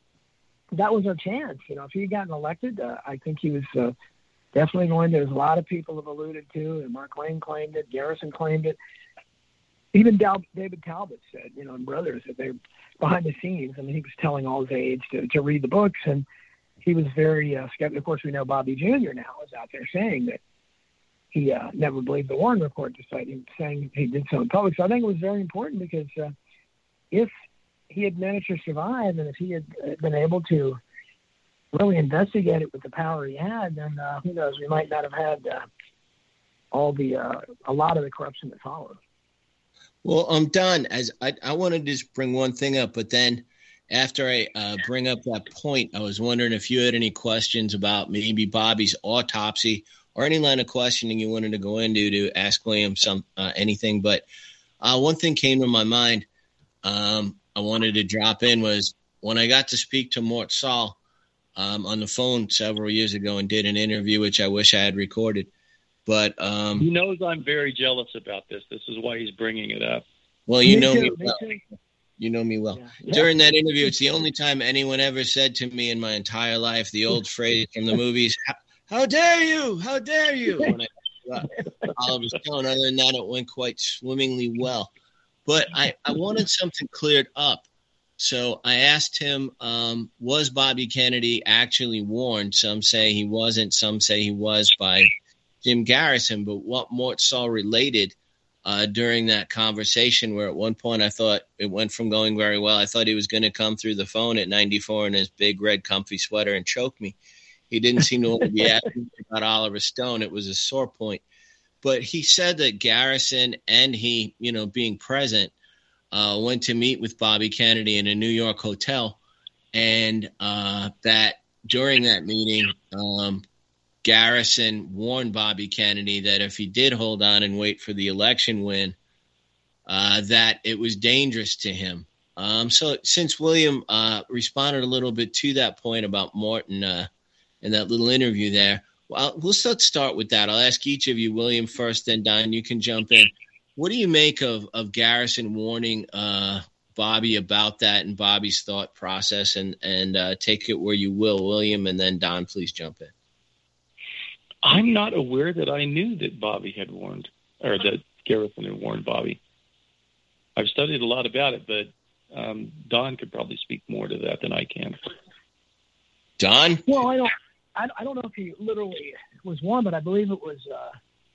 that was our chance. You know, if he had gotten elected, uh, I think he was uh, definitely going to. There's a lot of people have alluded to, and Mark Lane claimed it, Garrison claimed it. Even Dal- David Talbot said, you know, in Brothers, that they're behind the scenes. I mean, he was telling all his aides to, to read the books, and he was very uh, skeptical. Of course, we know Bobby Junior now is out there saying that he uh, never believed the Warren report, despite him saying he did so in public. So I think it was very important because uh, if he had managed to survive and if he had been able to really investigate it with the power he had, then uh, who knows, we might not have had uh, all the uh, a lot of the corruption that followed. Well, I'm done. As I, I wanted to just bring one thing up, but then after I uh, bring up that point, I was wondering if you had any questions about maybe Bobby's autopsy or any line of questioning you wanted to go into to ask William some uh, anything. But uh, one thing came to my mind um, I wanted to drop in was when I got to speak to Mort Sahl um, on the phone several years ago and did an interview, which I wish I had recorded. But um, he knows I'm very jealous about this. This is why he's bringing it up. Well, you me know too, me me well. too. You know me well. Yeah. Yeah. During that interview, it's the only time anyone ever said to me in my entire life the old phrase from the movies, how, how dare you? How dare you? When I uh, Oliver Stone. Other than that, it went quite swimmingly well. But I, I wanted something cleared up. So I asked him, um, was Bobby Kennedy actually warned? Some say he wasn't. Some say he was by Jim Garrison. But what Mort Sahl related uh, during that conversation, where at one point I thought it went from going very well, I thought he was going to come through the phone at ninety-four in his big red comfy sweater and choke me. He didn't seem to want to be asking about Oliver Stone. It was a sore point. But he said that Garrison and he, you know, being present, uh, went to meet with Bobby Kennedy in a New York hotel, and uh, that during that meeting, um, Garrison warned Bobby Kennedy that if he did hold on and wait for the election win, uh, that it was dangerous to him. Um, so since William uh, responded a little bit to that point about Morton uh, in that little interview there, well, let's let's start with that. I'll ask each of you, William first, then Don, you can jump in. What do you make of, of Garrison warning uh, Bobby about that and Bobby's thought process? And, and uh, take it where you will, William, and then Don, please jump in. I'm not aware that I knew that Bobby had warned, or that Garrison had warned Bobby. I've studied a lot about it, but um, Don could probably speak more to that than I can. Don? Well, I don't, I, I don't know if he literally was warned, but I believe it was. Uh,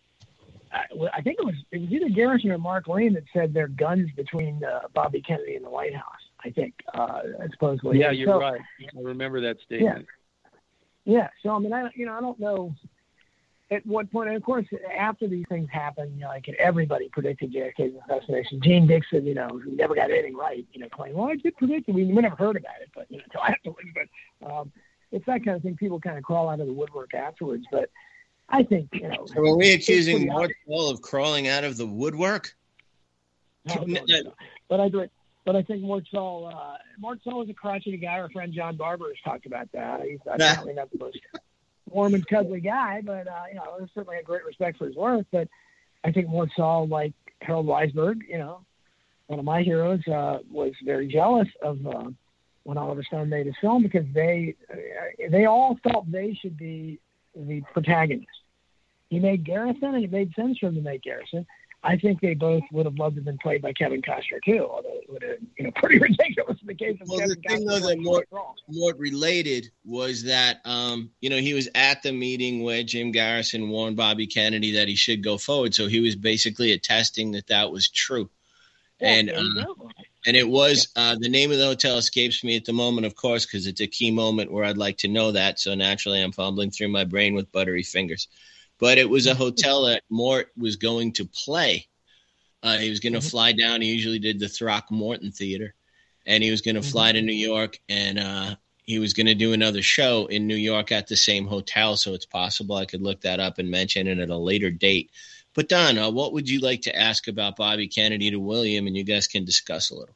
I, I think it was it was either Garrison or Mark Lane that said there are guns between uh, Bobby Kennedy and the White House. I think, uh, supposedly. Yeah, you're so, right. I remember that statement. Yeah. yeah. So I mean, I you know I don't know at what point. And of course, after these things happen, you know, like everybody predicted J F K's assassination. Gene Dixon, you know, who never got anything right, you know, claimed, well, I did predict it. We, we never heard about it, but you know, until afterwards. But um, it's that kind of thing. People kind of crawl out of the woodwork afterwards, but. I think, you know. So are we accusing Mort Sahl of crawling out of the woodwork? No, no, no. But I do it. But I think Mort Sahl, uh, Mort Sahl is a crotchety guy. Our friend John Barber has talked about that. He's apparently not the most warm and cuddly guy, but uh, you know, certainly had great respect for his work. But I think Mort Sahl, like Harold Weisberg, you know, one of my heroes, uh, was very jealous of uh, when Oliver Stone made his film because they uh, they all felt they should be the protagonist. He made Garrison, and it made sense for him to make Garrison. I think they both would have loved to have been played by Kevin Costner too, although it would have, you know, pretty ridiculous in the case of well, Kevin the thing Costner. Though that Mort, Mort related was that, um, you know, he was at the meeting where Jim Garrison warned Bobby Kennedy that he should go forward, so he was basically attesting that that was true. And uh, and it was uh, the name of the hotel escapes me at the moment, of course, because it's a key moment where I'd like to know that. So naturally, I'm fumbling through my brain with buttery fingers. But it was a hotel that Mort was going to play. Uh, he was going to mm-hmm. fly down. He usually did the Throckmorton Theater, and he was going to mm-hmm. fly to New York, and uh, he was going to do another show in New York at the same hotel. So it's possible I could look that up and mention it at a later date. But Don, uh, what would you like to ask about Bobby Kennedy to William, and you guys can discuss a little.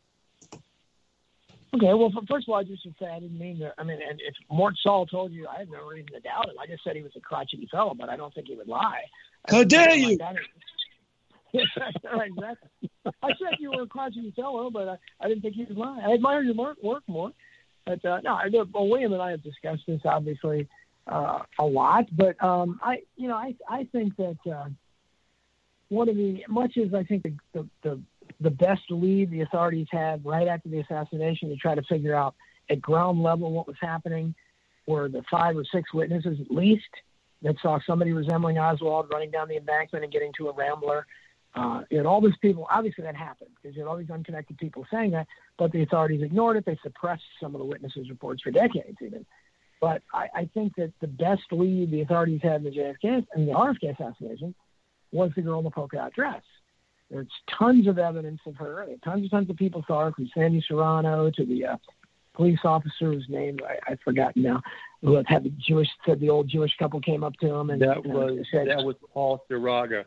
Okay, well, first of all, I just to say I didn't mean to. I mean, and if Mort Saul told you, I have no reason to doubt him. I just said he was a crotchety fellow, but I don't think he would lie. How dare you? Like right, exactly. I said you were a crotchety fellow, but I, I didn't think he would lie. I admire your work, work more. But uh, no, I, well, William and I have discussed this obviously uh, a lot. But um, I, you know, I I think that. Uh, One of the, much as I think the, the, the, the best lead the authorities had right after the assassination to try to figure out at ground level what was happening were the five or six witnesses at least that saw somebody resembling Oswald running down the embankment and getting to a Rambler. Uh, you had all these people, obviously that happened because you had all these unconnected people saying that, but the authorities ignored it. They suppressed some of the witnesses' reports for decades even. But I, I think that the best lead the authorities had in the J F K and the R F K assassination was the girl in the polka dot dress. There's tons of evidence of her. Tons and tons of people saw her, from Sandy Serrano to the uh, police officer whose name I, I've forgotten now, who had the Jewish, said the old Jewish couple came up to him and that you was know, said, that was Paul Taraga.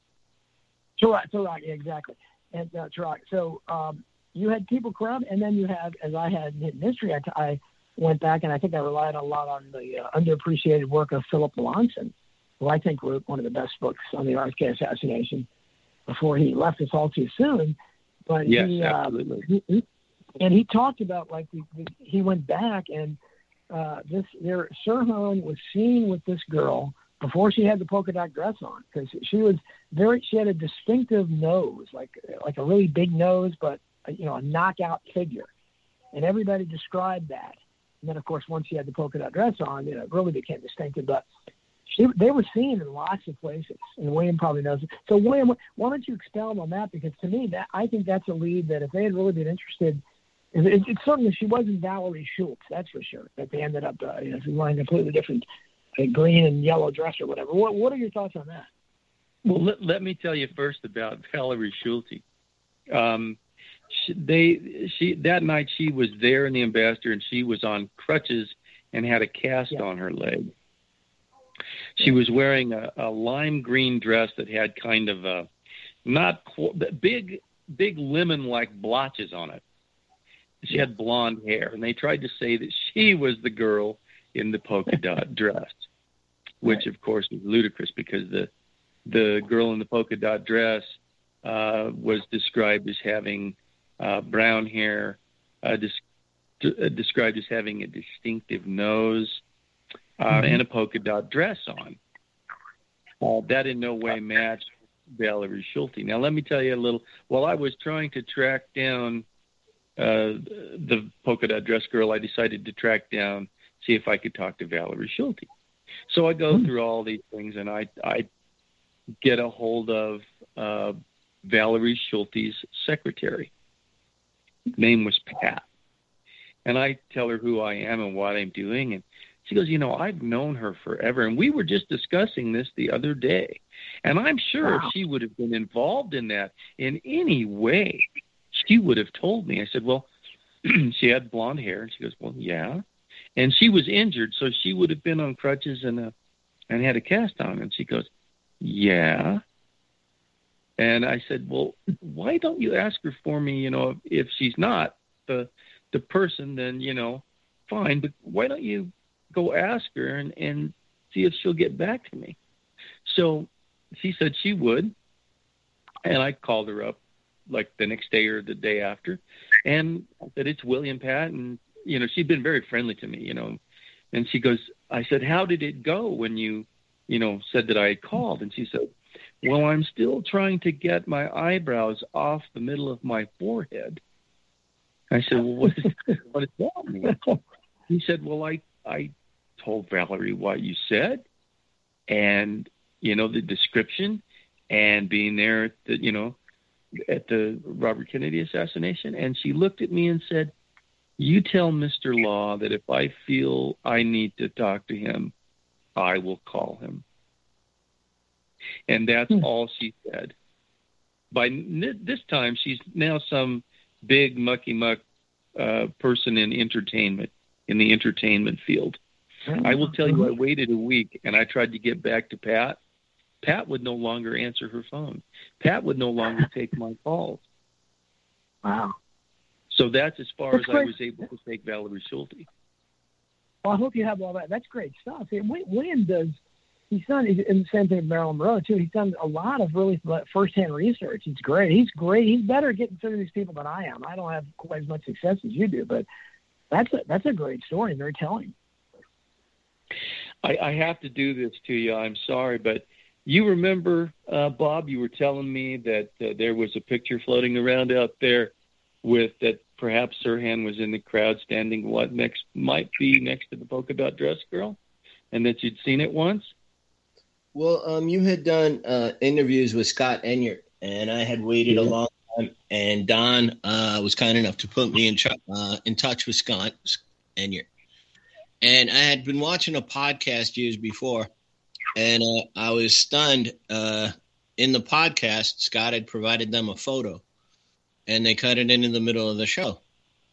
Taraga, Taraga, exactly, and uh, Taraga. So um, you had people corrupt, and then you had, as I had in hidden history, I, I went back and I think I relied a lot on the uh, underappreciated work of Philip Melanson, who I think wrote one of the best books on the R F K assassination before he left us all too soon. But yes, he, absolutely. Uh, he, he, and he talked about like the, the, he went back and uh, this there Sirhan was seen with this girl before she had the polka dot dress on, because she was very she had a distinctive nose, like like a really big nose, but you know a knockout figure, and everybody described that. And then of course once she had the polka dot dress on, you know, it really became distinctive. But She, they were seen in lots of places, and William probably knows it. So, William, why don't you expound on that? Because to me, that I think that's a lead that if they had really been interested, it, it, it's certainly she wasn't Valerie Schultz, that's for sure. That they ended up, uh, you know, wearing a completely different uh, green and yellow dress or whatever. What, what are your thoughts on that? Well, let, let me tell you first about Valerie Schulte. Um, she, they, she that night she was there in the Ambassador, and she was on crutches and had a cast yeah. on her leg. She was wearing a, a lime green dress that had kind of a not qu- big, big lemon-like blotches on it. She had blonde hair, and they tried to say that she was the girl in the polka dot dress, which right. of course was ludicrous because the the girl in the polka dot dress uh, was described as having uh, brown hair, uh, dis- uh, described as having a distinctive nose. Uh, and a polka dot dress on. Uh, that in no way matched Valerie Schulte. Now, let me tell you a little. While I was trying to track down uh, the polka dot dress girl, I decided to track down, see if I could talk to Valerie Schulte. So I go through all these things, and I, I get a hold of uh, Valerie Schulte's secretary. Name was Pat. And I tell her who I am and what I'm doing, and she goes, you know, I've known her forever, and we were just discussing this the other day, and I'm sure wow. if she would have been involved in that in any way, she would have told me. I said, well, she had blonde hair, and she goes, well, yeah, and she was injured, so she would have been on crutches and a, and had a cast on, and she goes, yeah, and I said, well, why don't you ask her for me, you know, if, if she's not the the person, then, you know, fine, but why don't you go ask her and, and see if she'll get back to me. So she said she would, and I called her up like the next day or the day after, and I said, it's William, Pat, and, you know, she'd been very friendly to me, you know, and she goes, I said, how did it go when you, you know, said that I had called? And she said, well, I'm still trying to get my eyebrows off the middle of my forehead. I said, well, what, is, what does that mean? He said, well, I, I told Valerie what you said and, you know, the description and being there, at the, you know, at the Robert Kennedy assassination, and she looked at me and said, "You tell Mister Law that if I feel I need to talk to him, I will call him." And that's hmm. all she said. By n- this time, she's now some big mucky muck uh, person in entertainment, in the entertainment field. Mm-hmm. I will tell you, I waited a week, and I tried to get back to Pat. Pat would no longer answer her phone. Pat would no longer take my calls. Wow. So that's as far that's as great. I was able to take Valerie Schulte. Well, I hope you have all that. That's great stuff. William does, he's done, and the same thing with Marilyn Monroe, too. He's done a lot of really first-hand research. It's great. He's great. He's better at getting through these people than I am. I don't have quite as much success as you do, but that's a, that's a great story, very telling. I, I have to do this to you. I'm sorry, but you remember, uh, Bob, you were telling me that uh, there was a picture floating around out there with that perhaps Sirhan was in the crowd standing what next might be next to the polka dot dress girl, and that you'd seen it once? Well, um, you had done uh, interviews with Scott Enyart, and I had waited yeah. a long time, and Don uh, was kind enough to put me in, ch- uh, in touch with Scott Enyart. And I had been watching a podcast years before, and uh, I was stunned. Uh, in the podcast, Scott had provided them a photo, and they cut it in in the middle of the show.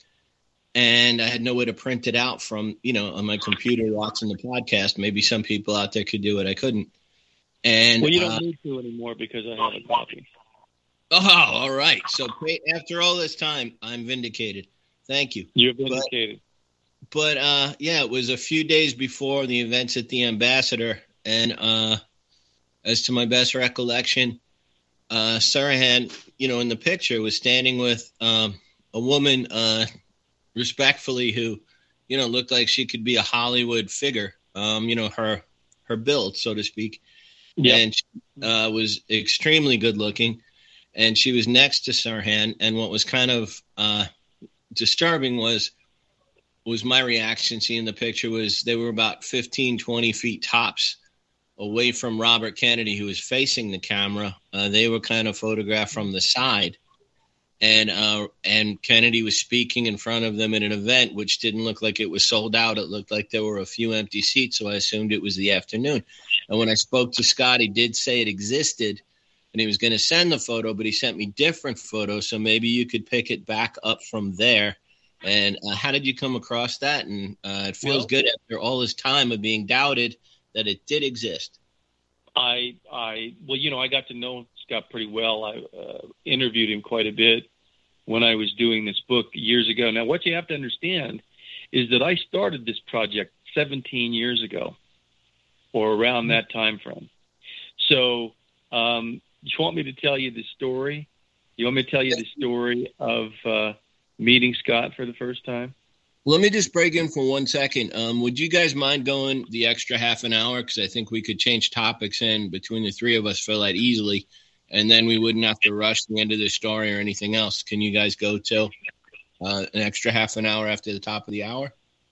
And I had no way to print it out from, you know, on my computer watching the podcast. Maybe some people out there could do it. I couldn't. And well, you don't uh, need to anymore because I have a copy. Oh, all right. So after all this time, I'm vindicated. Thank you. You're vindicated. But, but uh, yeah, it was a few days before the events at the Ambassador. And uh, as to my best recollection, uh, Sirhan, you know, in the picture was standing with um, a woman uh, respectfully who, you know, looked like she could be a Hollywood figure, um, you know, her her build, so to speak. Yep. And she uh, was extremely good looking. And she was next to Sirhan. And what was kind of uh, disturbing was was my reaction seeing the picture was they were about fifteen, twenty feet tops away from Robert Kennedy, who was facing the camera. Uh, they were kind of photographed from the side. And uh, and Kennedy was speaking in front of them at an event, which didn't look like it was sold out. It looked like there were a few empty seats, so I assumed it was the afternoon. And when I spoke to Scott, he did say it existed, and he was going to send the photo, but he sent me different photos, so maybe you could pick it back up from there. And uh, how did you come across that? And uh, it feels well, good after all this time of being doubted that it did exist. I, I, well, you know, I got to know Scott pretty well. I uh, interviewed him quite a bit when I was doing this book years ago. Now, what you have to understand is that I started this project seventeen years ago, or around that time frame. So, um, you want me to tell you the story? You want me to tell you the story of uh, meeting Scott for the first time? Let me just break in for one second. Um, would you guys mind going the extra half an hour? Because I think we could change topics in between the three of us for that easily, and then we wouldn't have to rush the end of the story or anything else. Can you guys go till uh, an extra half an hour after the top of the hour?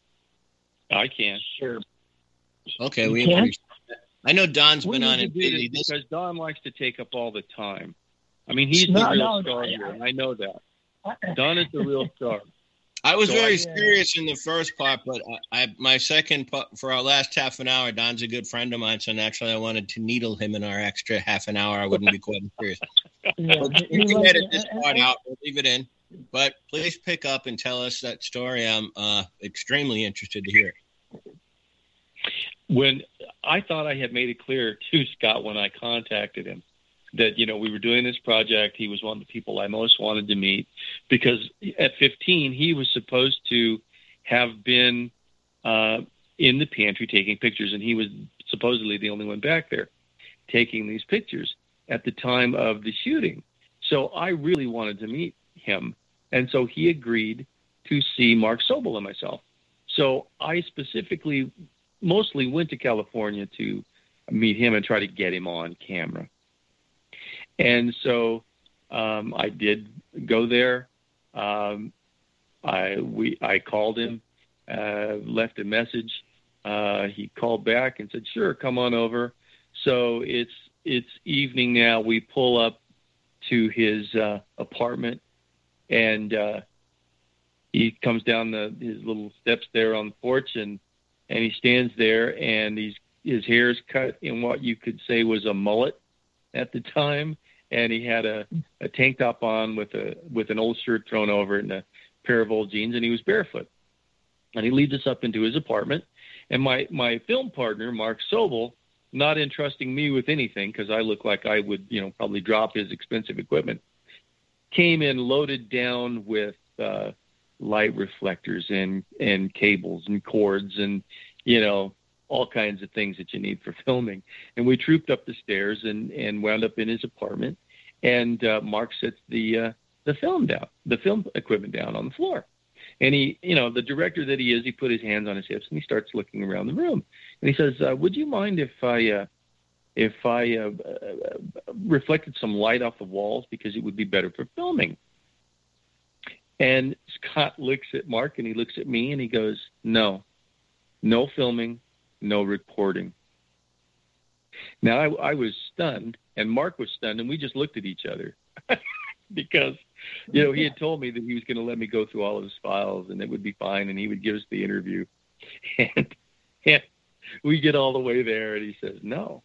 I can. Sure. Okay, you we can? appreciate that. I know Don's we been on it busy because Don likes to take up all the time. I mean, he's no, the real no, star no, here, I, and I know that. Don is the real star. I was so very I, serious in the first part, but I, I my second part, for our last half an hour, Don's a good friend of mine, so naturally I wanted to needle him in our extra half an hour. I wouldn't be quite serious. Yeah, but you can edit this part out. We'll leave it in. But please pick up and tell us that story. I'm uh, extremely interested to hear it. When I thought I had made it clear to Scott when I contacted him that, you know, we were doing this project. He was one of the people I most wanted to meet because at fifteen, he was supposed to have been uh, in the pantry taking pictures, and he was supposedly the only one back there taking these pictures at the time of the shooting. So I really wanted to meet him, and so he agreed to see Mark Sobel and myself. So I specifically mostly went to California to meet him and try to get him on camera. And so um, I did go there. Um, I we I called him, uh, left a message. Uh, he called back and said, "Sure, come on over." So it's it's evening now. We pull up to his uh, apartment, and uh, he comes down the, his little steps there on the porch, and, and he stands there, and he's, his hair's cut in what you could say was a mullet at the time, and he had a, a tank top on with a with an old shirt thrown over it and a pair of old jeans, and he was barefoot. And he leads us up into his apartment, and my, my film partner, Mark Sobel, not entrusting me with anything because I look like I would, you know, probably drop his expensive equipment, came in loaded down with uh, light reflectors and, and cables and cords and, you know, all kinds of things that you need for filming. And we trooped up the stairs and, and wound up in his apartment. And uh, Mark sets the uh, the film down, the film equipment down on the floor. And he, you know, the director that he is, he put his hands on his hips and he starts looking around the room. And he says, uh, would you mind if I uh, if I uh, uh, reflected some light off the walls because it would be better for filming? And Scott looks at Mark and he looks at me and he goes, no, no filming, no recording. Now, I, I was stunned, and Mark was stunned, and we just looked at each other because, you know, he had told me that he was going to let me go through all of his files, and it would be fine, and he would give us the interview. And, and we get all the way there, and he says, no.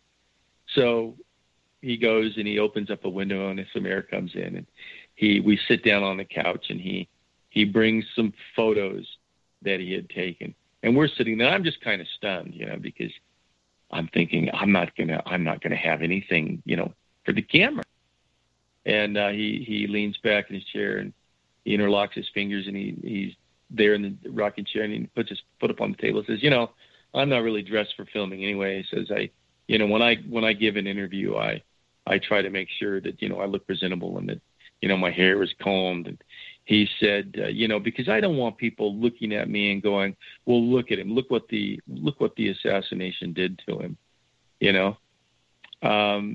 So he goes, and he opens up a window, and some air comes in, and he we sit down on the couch, and he, he brings some photos that he had taken. And we're sitting there. I'm just kind of stunned, you know, because I'm thinking I'm not gonna I'm not gonna have anything, you know, for the camera. And uh, he he leans back in his chair and he interlocks his fingers and he he's there in the rocking chair and he puts his foot up on the table and says, you know, I'm not really dressed for filming anyway. He says, I, you know, when I when I give an interview, I I try to make sure that, you know, I look presentable and that, you know, my hair is combed. And he said, uh, you know, because I don't want people looking at me and going, well, look at him. Look what the look what the assassination did to him, you know. Um,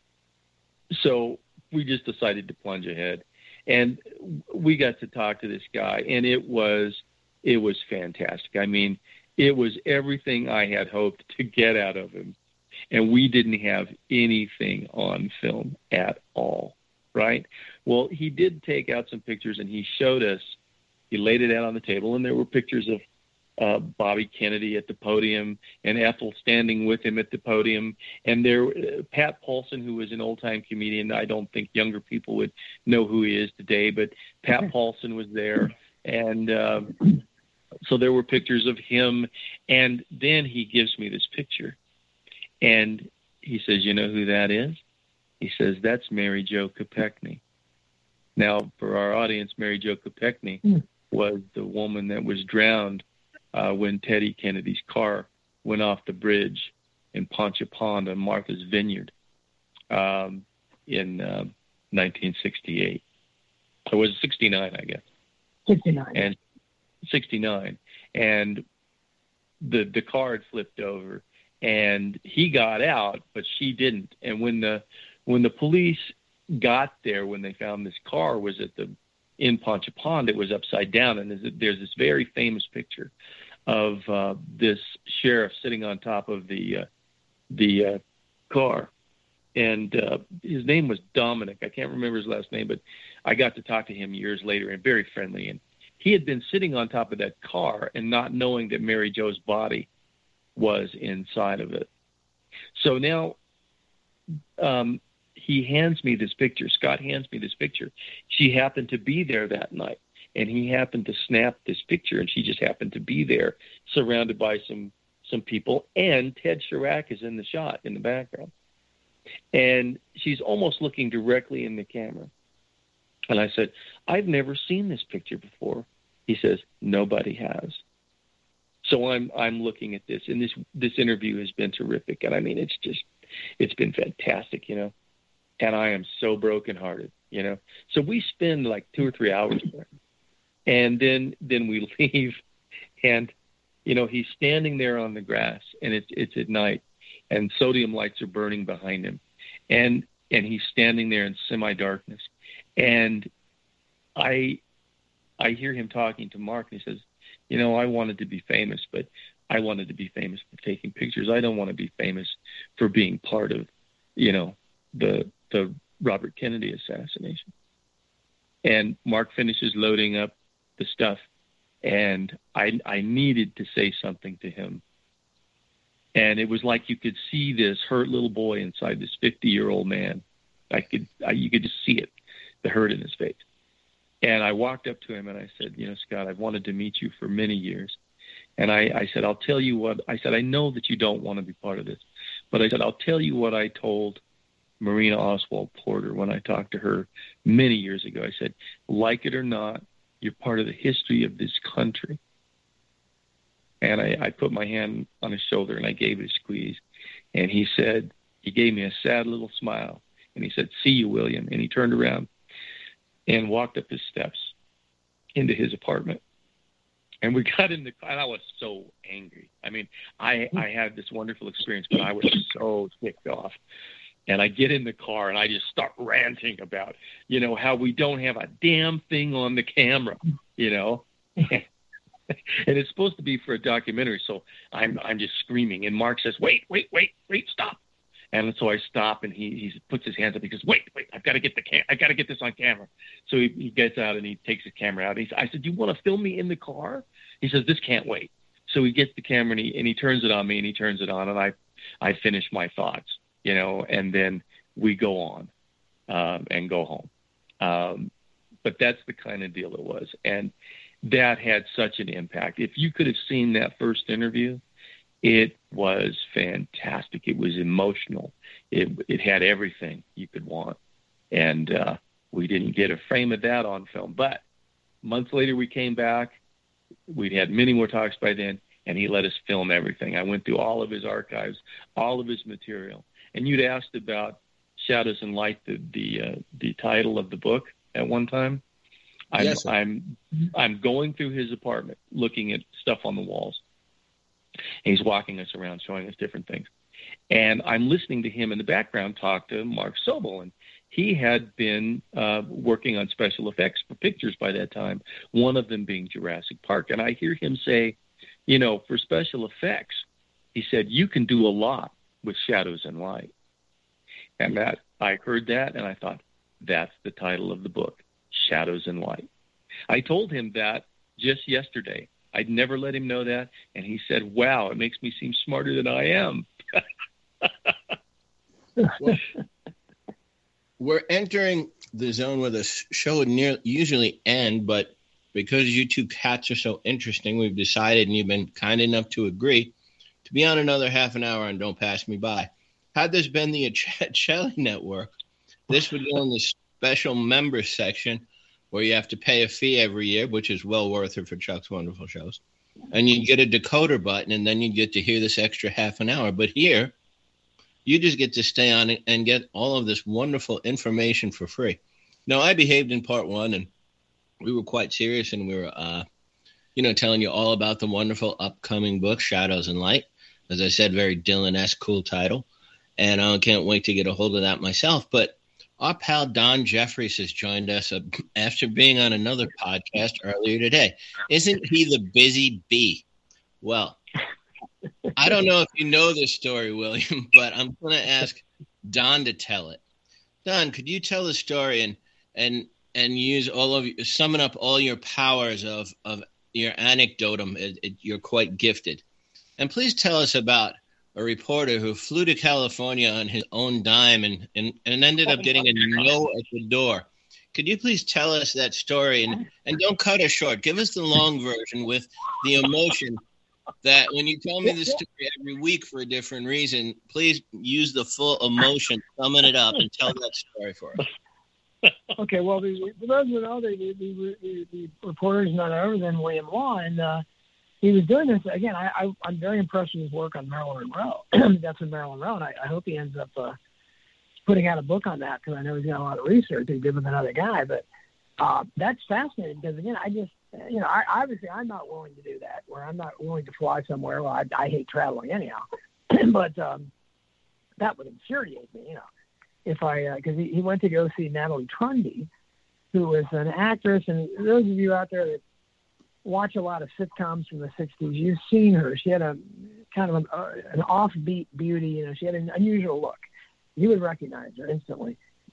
so we just decided to plunge ahead. And we got to talk to this guy, and it was it was fantastic. I mean, it was everything I had hoped to get out of him. And we didn't have anything on film at all. Right? Well, he did take out some pictures, and he showed us, he laid it out on the table, and there were pictures of uh, Bobby Kennedy at the podium and Ethel standing with him at the podium. And there, uh, Pat Paulson, who was an old-time comedian, I don't think younger people would know who he is today, but Pat mm-hmm. Paulson was there. And uh, so there were pictures of him. And then he gives me this picture, and he says, you know who that is? He says, that's Mary Jo Kopechne. Now, for our audience, Mary Jo Kopechne mm. was the woman that was drowned uh, when Teddy Kennedy's car went off the bridge in Poncha Pond on Martha's Vineyard um, in uh, nineteen sixty-eight. Or was it sixty-nine, I guess? sixty-nine. And sixty-nine. And the the car had flipped over, and he got out, but she didn't. And when the When the police got there, when they found this car was at the in Poncha Pond, it was upside down, and there's, there's this very famous picture of uh, this sheriff sitting on top of the uh, the uh, car, and uh, his name was Dominic. I can't remember his last name, but I got to talk to him years later, and very friendly. And he had been sitting on top of that car and not knowing that Mary Jo's body was inside of it. So now. Um, He hands me this picture. Scott hands me this picture. She happened to be there that night, and he happened to snap this picture, and she just happened to be there, surrounded by some some people, and Ted Chirac is in the shot in the background. And she's almost looking directly in the camera. And I said, I've never seen this picture before. He says, nobody has. So I'm I'm looking at this, and this this interview has been terrific. And I mean, it's just, it's been fantastic, you know. And I am so brokenhearted, you know. So we spend like two or three hours there. And then then we leave. And, you know, he's standing there on the grass, and it's it's at night, and sodium lights are burning behind him. And and he's standing there in semi-darkness. And I I hear him talking to Mark, and he says, you know, I wanted to be famous, but I wanted to be famous for taking pictures. I don't want to be famous for being part of, you know, the the Robert Kennedy assassination. And Mark finishes loading up the stuff, and I, I needed to say something to him. And it was like you could see this hurt little boy inside this fifty-year-old man. I could, I, you could just see it, the hurt in his face. And I walked up to him and I said, you know, Scott, I've wanted to meet you for many years. And I, I said, I'll tell you what, I said, I know that you don't want to be part of this, but I said, I'll tell you what I told Marina Oswald Porter when I talked to her many years ago. I said, like it or not, you're part of the history of this country. And I, I put my hand on his shoulder and I gave it a squeeze. And he said, he gave me a sad little smile. And he said, see you, William. And he turned around and walked up his steps into his apartment. And we got in the car, and I was so angry. I mean, I, I had this wonderful experience, but I was so ticked off. And I get in the car, and I just start ranting about, you know, how we don't have a damn thing on the camera, you know. And it's supposed to be for a documentary, so I'm I'm just screaming. And Mark says, wait, wait, wait, wait, stop. And so I stop, and he, he puts his hands up. He goes, wait, wait, I've got to get the cam- I got to get this on camera. So he, he gets out, and he takes his camera out. He, I said, do you want to film me in the car? He says, this can't wait. So he gets the camera, and he, and he turns it on me, and he turns it on, and I, I finish my thoughts, you know, and then we go on um, and go home. Um, but that's the kind of deal it was. And that had such an impact. If you could have seen that first interview, it was fantastic. It was emotional. It it had everything you could want. And uh, we didn't get a frame of that on film. But months later, we came back. We'd had many more talks by then, and he let us film everything. I went through all of his archives, all of his material. And you'd asked about Shadows and Light, the the, uh, the title of the book at one time. I'm, Yes, sir. I'm I'm going through his apartment, looking at stuff on the walls. And he's walking us around, showing us different things. And I'm listening to him in the background talk to Mark Sobel. And he had been uh, working on special effects for pictures by that time, one of them being Jurassic Park. And I hear him say, you know, for special effects, he said, you can do a lot with Shadows and Light. And that I heard that, and I thought, that's the title of the book, Shadows and Light. I told him that just yesterday. I'd never let him know that, and he said, wow, it makes me seem smarter than I am. Well, we're entering the zone where the show would near, usually end, but because you two cats are so interesting, we've decided, and you've been kind enough to agree, to be on another half an hour on Don't Pass Me By. Had this been the Achelli Network, this would go in the special members section where you have to pay a fee every year, which is well worth it for Chuck's wonderful shows. And you get a decoder button, and then you get to hear this extra half an hour. But here, you just get to stay on it and get all of this wonderful information for free. Now, I behaved in part one, and we were quite serious, and we were, uh, you know, telling you all about the wonderful upcoming book, Shadows and Light. As I said, very Dylan-esque, cool title. And I can't wait to get a hold of that myself. But our pal Don Jeffries has joined us uh, after being on another podcast earlier today. Isn't he the busy bee? Well, I don't know if you know this story, William, but I'm going to ask Don to tell it. Don, could you tell the story and and and use all of summon up all your powers of of your anecdotum? It, it, you're quite gifted, and please tell us about a reporter who flew to California on his own dime and, and, and ended up getting a no at the door. Could you please tell us that story? And, and don't cut us short. Give us the long version with the emotion that when you tell me the story every week for a different reason, please use the full emotion, summon it up, and tell that story for us. Okay, well, the, for those who know, the, the, the, the reporter is none other than William Law, and uh, he was doing this again. I, I, I'm very impressed with his work on Marilyn Monroe. That's in Marilyn Monroe, and I, I hope he ends up uh, putting out a book on that because I know he's got a lot of research he did with another guy. But uh, that's fascinating because again, I just, you know, I obviously I'm not willing to do that. Where I'm not willing to fly somewhere. Well, I, I hate traveling anyhow, but um, that would infuriate me, you know, if I because uh, he, he went to go see Natalie Trundy, who was an actress, and those of you out there that watch a lot of sitcoms from the sixties, you've seen her. She had a kind of an, uh, an offbeat beauty. You know, she had an unusual look. You would recognize her instantly.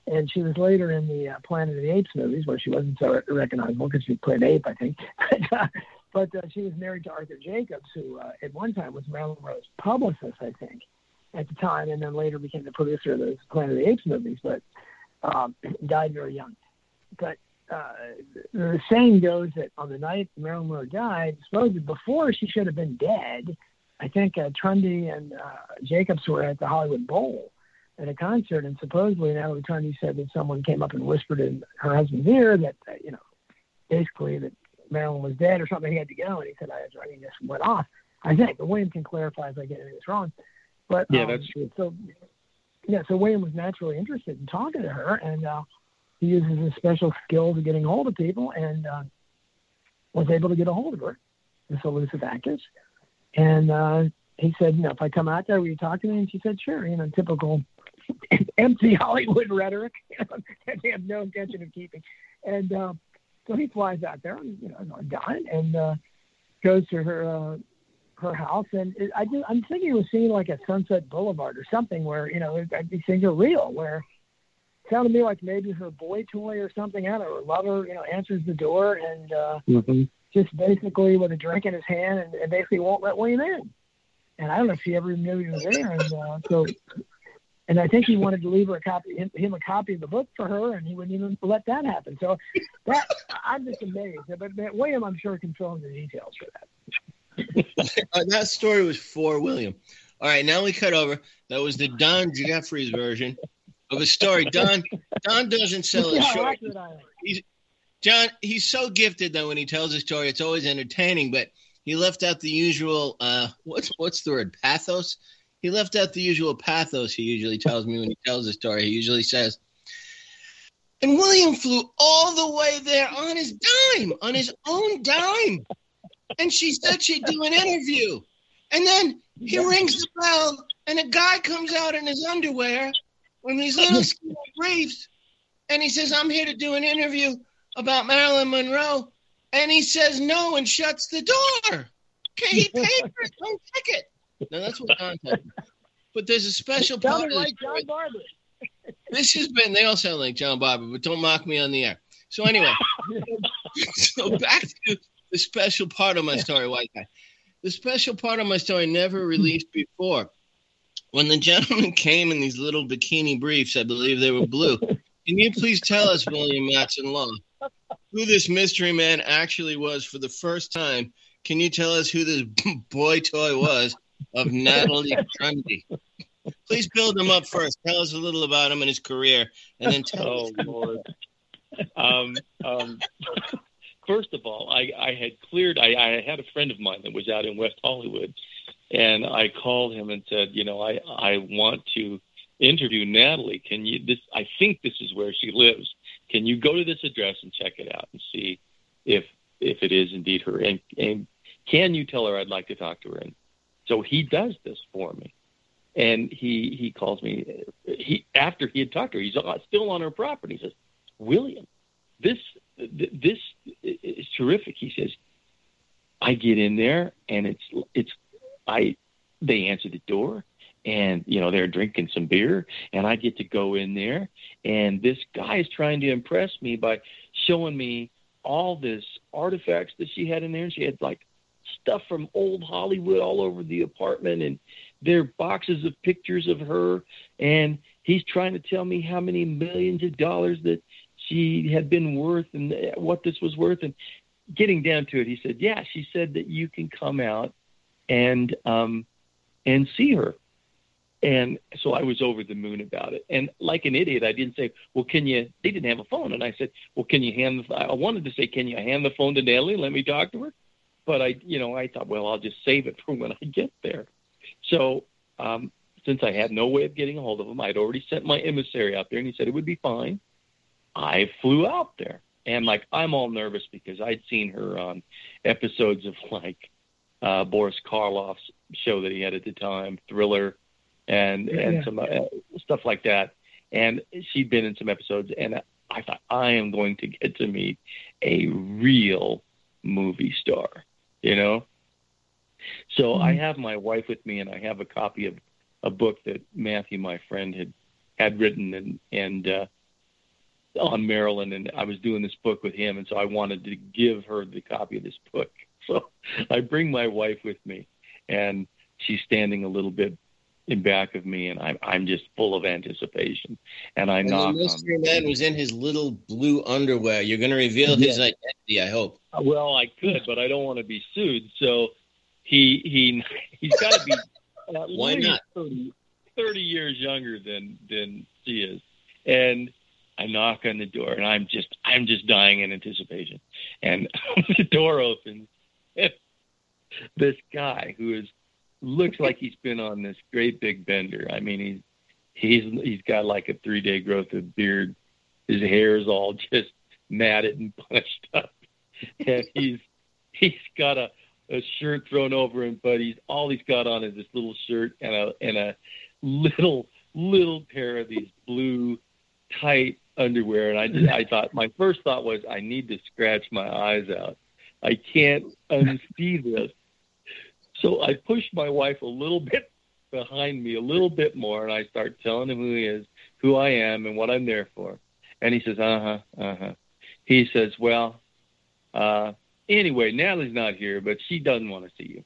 and she was later in the uh, Planet of the Apes movies, where she wasn't so recognizable because she played ape, I think. But uh, she was married to Arthur Jacobs, who uh, at one time was Marilyn Monroe's publicist, I think, at the time, and then later became the producer of those Planet of the Apes movies, but um, died very young. But uh, the saying goes that on the night Marilyn Monroe died, supposedly before she should have been dead, I think uh, Trundy and uh, Jacobs were at the Hollywood Bowl at a concert, and supposedly Natalie Trundy said that someone came up and whispered in her husband's ear that, uh, you know, basically that Marilyn was dead or something, he had to go, and he said, I, I mean, just went off. I think, but William can clarify if I get anything wrong. But yeah, um, that's true. So, yeah, so William was naturally interested in talking to her, and uh, he uses his special skills of getting hold of people, and uh, was able to get a hold of her, this elusive actress. And uh, he said, you know, if I come out there, will you talk to me? And she said, sure. You know, typical empty Hollywood rhetoric that they have no intention of keeping. And uh, so he flies out there, and, you know, done, and uh, goes to her uh, her house. And it, I do, I'm thinking it was seen like a Sunset Boulevard or something where, you know, these things are real, where it sounded to me like maybe her boy toy or something. I don't know, her lover, you know, answers the door and uh, mm-hmm. just basically with a drink in his hand and, and basically won't let William in. And I don't know if she ever knew he was there. And uh, so, and I think he wanted to leave her a copy, him, him a copy of the book for her, and he wouldn't even let that happen. So that I'm just amazed. But, but William, I'm sure, can fill in the details for that. uh, that story was for William. All right, now we cut over. That was the Don Jeffries version of a story. Don Don doesn't sell a short. He's, John, he's so gifted that when he tells a story, it's always entertaining. But he left out the usual. Uh, what's what's the word? Pathos. He left out the usual pathos he usually tells me when he tells a story. He usually says, and William flew all the way there on his dime, on his own dime. And she said she'd do an interview. And then he rings the bell, and a guy comes out in his underwear with these little skinny briefs. And he says, I'm here to do an interview about Marilyn Monroe. And he says no and shuts the door. Okay, he paid for his own ticket. Now, that's what Don said. But there's a special part of like John Barber. This has been, they all sound like John Barber, but don't mock me on the air. So anyway, so back to the special part of my story, White Guy. The special part of my story never released before. When the gentleman came in these little bikini briefs, I believe they were blue. Can you please tell us, William Matson Law, who this mystery man actually was for the first time? Can you tell us who this boy toy was of Natalie Trundy? Please build him up first. Tell us a little about him and his career, and then tell oh, us. Lord. Um, um, first of all, I, I had cleared, I, I had a friend of mine that was out in West Hollywood, and I called him and said, you know, I, I want to interview Natalie. Can you, this, I think this is where she lives. Can you go to this address and check it out and see if, if it is indeed her? And, and can you tell her I'd like to talk to her? And so he does this for me. And he, he calls me he, after he had talked to her. He's still on her property. He says, William, this, this is terrific. He says, I get in there and it's, it's, I, they answer the door and, you know, they're drinking some beer and I get to go in there and this guy is trying to impress me by showing me all this artifacts that she had in there. And she had like stuff from old Hollywood all over the apartment, and there are boxes of pictures of her. And he's trying to tell me how many millions of dollars that she had been worth and what this was worth. And getting down to it, he said, yeah, she said that you can come out and, um, and see her. And so I was over the moon about it. And like an idiot, I didn't say, well, can you, they didn't have a phone. And I said, well, can you hand the, I wanted to say, can you hand the phone to Natalie? Let me talk to her. But I, you know, I thought, well, I'll just save it for when I get there. So um, since I had no way of getting a hold of him, I'd already sent my emissary out there and he said it would be fine. I flew out there and like, I'm all nervous because I'd seen her on episodes of like uh, Boris Karloff's show that he had at the time, Thriller, and yeah, and some uh, stuff like that. And she'd been in some episodes, and I thought, I am going to get to meet a real movie star, you know? So mm-hmm. I have my wife with me, and I have a copy of a book that Matthew, my friend, had, had written, and, and uh, on Marilyn, and I was doing this book with him, and so I wanted to give her the copy of this book. So I bring my wife with me, and she's standing a little bit in back of me, and I'm I'm just full of anticipation. And I and knock the mystery on. Man was in his little blue underwear. You're going to reveal his Yeah. identity, I hope. Well, I could, but I don't want to be sued. So he he he's got to be at Why least not? thirty, thirty years younger than than she is. And I knock on the door, and I'm just I'm just dying in anticipation. And the door opens, and this guy who is looks like he's been on this great big bender. I mean, he's he's he's got like a three day growth of beard. His hair is all just matted and bunched up, and he's he's got a, a shirt thrown over him, but he's all he's got on is this little shirt and a and a little little pair of these blue tight underwear. And I just, I thought my first thought was I need to scratch my eyes out. I can't unsee this. So I pushed my wife a little bit behind me, a little bit more, and I start telling him who he is, who I am, and what I'm there for. And he says, uh-huh, uh-huh. He says, well, uh, anyway, Natalie's not here, but she doesn't want to see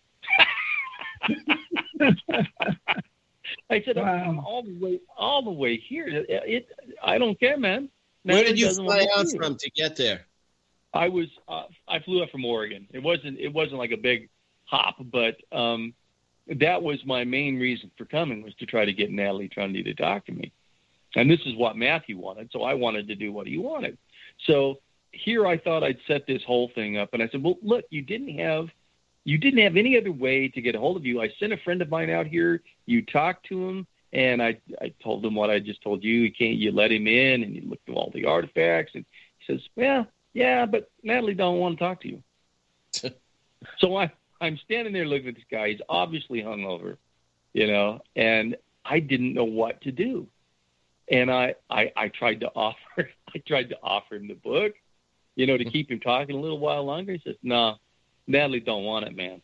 you. I said, wow. I'm all the way, all the way here. It, it I don't care, man. Where did you fly out from to get there? I was, uh, I flew up from Oregon. It wasn't, it wasn't like a big hop, but um, that was my main reason for coming, was to try to get Natalie Trundy to talk to me. And this is what Matthew wanted, so I wanted to do what he wanted. So here I thought I'd set this whole thing up, and I said, well, look, you didn't have you didn't have any other way to get a hold of you. I sent a friend of mine out here. You talked to him, and I, I told him what I just told you. You can't you let him in, and you looked at all the artifacts, and he says, well, yeah, but Natalie don't want to talk to you. So I, I'm standing there looking at this guy. He's obviously hungover, you know, and I didn't know what to do. And I, I, I tried to offer, I tried to offer him the book, you know, to keep him talking a little while longer. He says, no, Natalie don't want it, man.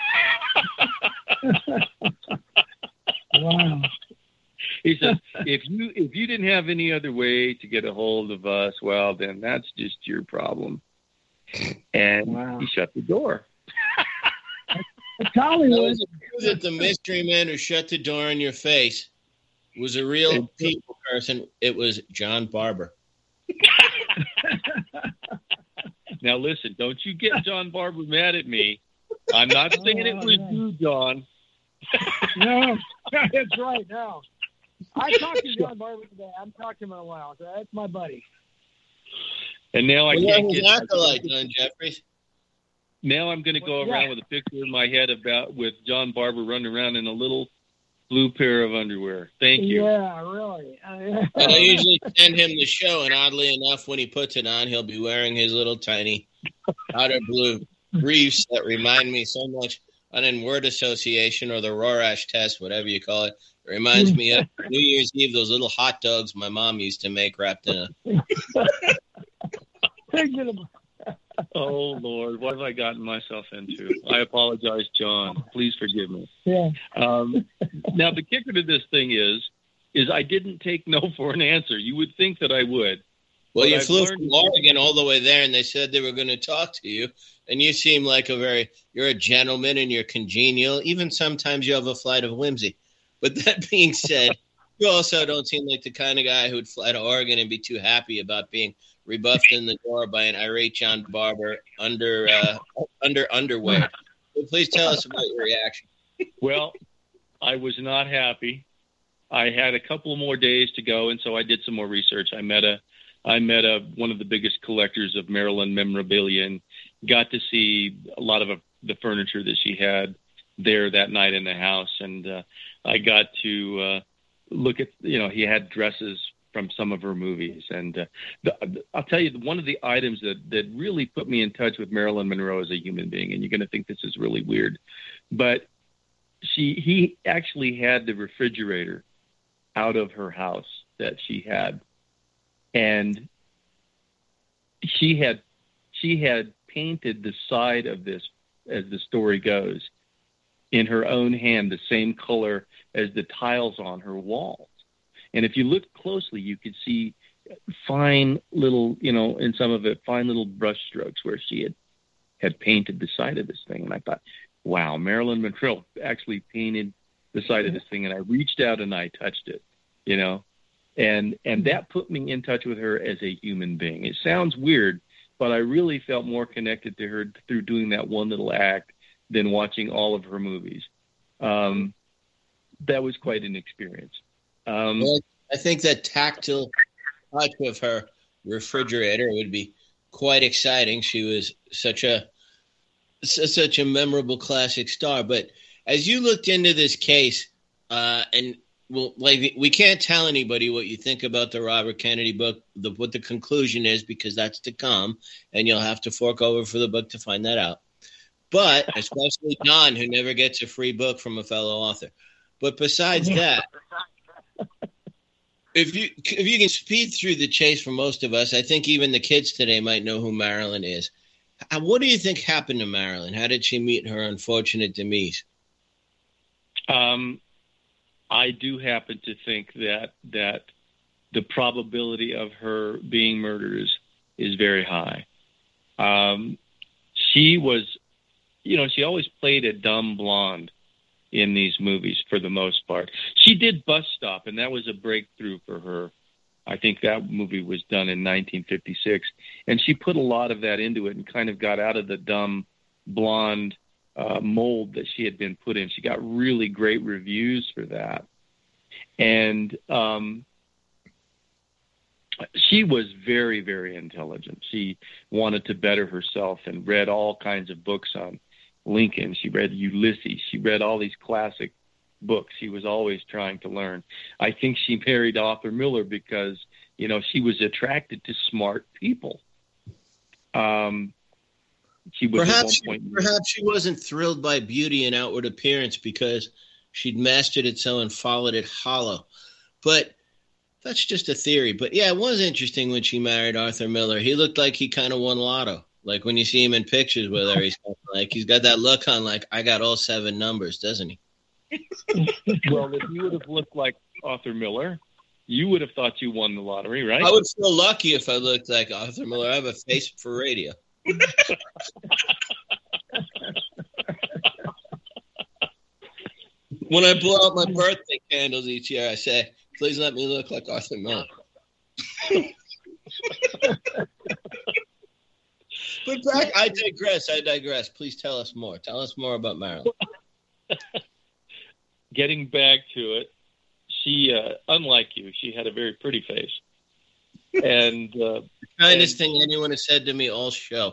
Wow. He says, if you, if you didn't have any other way to get a hold of us, well, then that's just your problem. And wow. He shut the door. It's Hollywood. Was it that the mystery man who shut the door in your face was a real people person? It was John Barber. Now listen, don't you get John Barber mad at me. I'm not saying it was you, John. No, that's right. No, I talked to John Barber today. I'm talking to him in a while. So that's my buddy. And now I well, can't get acolyte, Don Jeffries. Now I'm going to go well, around yeah. with a picture in my head about with John Barber running around in a little blue pair of underwear. Thank you. Yeah, really. And I usually send him the show, and oddly enough, when he puts it on, he'll be wearing his little tiny powder blue briefs that remind me so much, and in word association or the Rorschach test, whatever you call it, it reminds me of New Year's Eve, those little hot dogs my mom used to make wrapped in a... Oh, Lord, what have I gotten myself into? I apologize, John. Please forgive me. Yeah. Um, now, the kicker to this thing is, is I didn't take no for an answer. You would think that I would. Well, you I've flew from Oregon all the way there, and they said they were going to talk to you. And you seem like a very, you're a gentleman and you're congenial. Even sometimes you have a flight of whimsy. But that being said, you also don't seem like the kind of guy who would fly to Oregon and be too happy about being rebuffed in the door by an irate John Barber under uh, under underwear. So please tell us about your reaction. Well, I was not happy. I had a couple more days to go, and so I did some more research. I met a I met a one of the biggest collectors of Marilyn memorabilia and got to see a lot of uh, the furniture that she had there that night in the house, and uh, I got to uh, look at, you know, he had dresses from some of her movies. And uh, the, the, I'll tell you, one of the items that, that really put me in touch with Marilyn Monroe as a human being, and you're going to think this is really weird, but she he actually had the refrigerator out of her house that she had. And she had she had painted the side of this, as the story goes, in her own hand, the same color as the tiles on her walls. And if you look closely, you could see fine little, you know, in some of it, fine little brush strokes where she had, had painted the side of this thing. And I thought, wow, Marilyn Monroe actually painted the side of this thing. And I reached out and I touched it, you know, and, and that put me in touch with her as a human being. It sounds weird, but I really felt more connected to her through doing that one little act than watching all of her movies. Um, that was quite an experience. Um, well, I think that tactile touch of her refrigerator would be quite exciting. She was such a such a memorable classic star. But as you looked into this case, uh, and well, like we can't tell anybody what you think about the Robert Kennedy book, the, what the conclusion is, because that's to come, and you'll have to fork over for the book to find that out. But especially Don, who never gets a free book from a fellow author. But besides that, if you if you can speed through the chase for most of us, I think even the kids today might know who Marilyn is. What do you think happened to Marilyn? How did she meet her unfortunate demise? Um, I do happen to think that that the probability of her being murdered is, is very high. Um, she was, you know, she always played a dumb blonde in these movies for the most part. She did Bus Stop, and that was a breakthrough for her. I think that movie was done in nineteen fifty-six, and she put a lot of that into it and kind of got out of the dumb blonde uh, mold that she had been put in. She got really great reviews for that. And um, she was very, very intelligent. She wanted to better herself and read all kinds of books on Lincoln. She read Ulysses. She read all these classic books. She was always trying to learn. I think she married Arthur Miller because, you know, she was attracted to smart people. Um, she was perhaps, at one point, she, perhaps she wasn't thrilled by beauty and outward appearance because she'd mastered it so and followed it hollow. But that's just a theory. But yeah, it was interesting when she married Arthur Miller. He looked like he kind of won lotto. Like when you see him in pictures with her, he's like he's got that look on, like I got all seven numbers, doesn't he? Well, if you would have looked like Arthur Miller, you would have thought you won the lottery, right? I would feel lucky if I looked like Arthur Miller. I have a face for radio. When I blow out my birthday candles each year, I say, "Please let me look like Arthur Miller." But back, I digress. I digress. Please tell us more. Tell us more about Marilyn. Getting back to it, she, uh, unlike you, she had a very pretty face. And uh, the kindest and, thing anyone has said to me all show.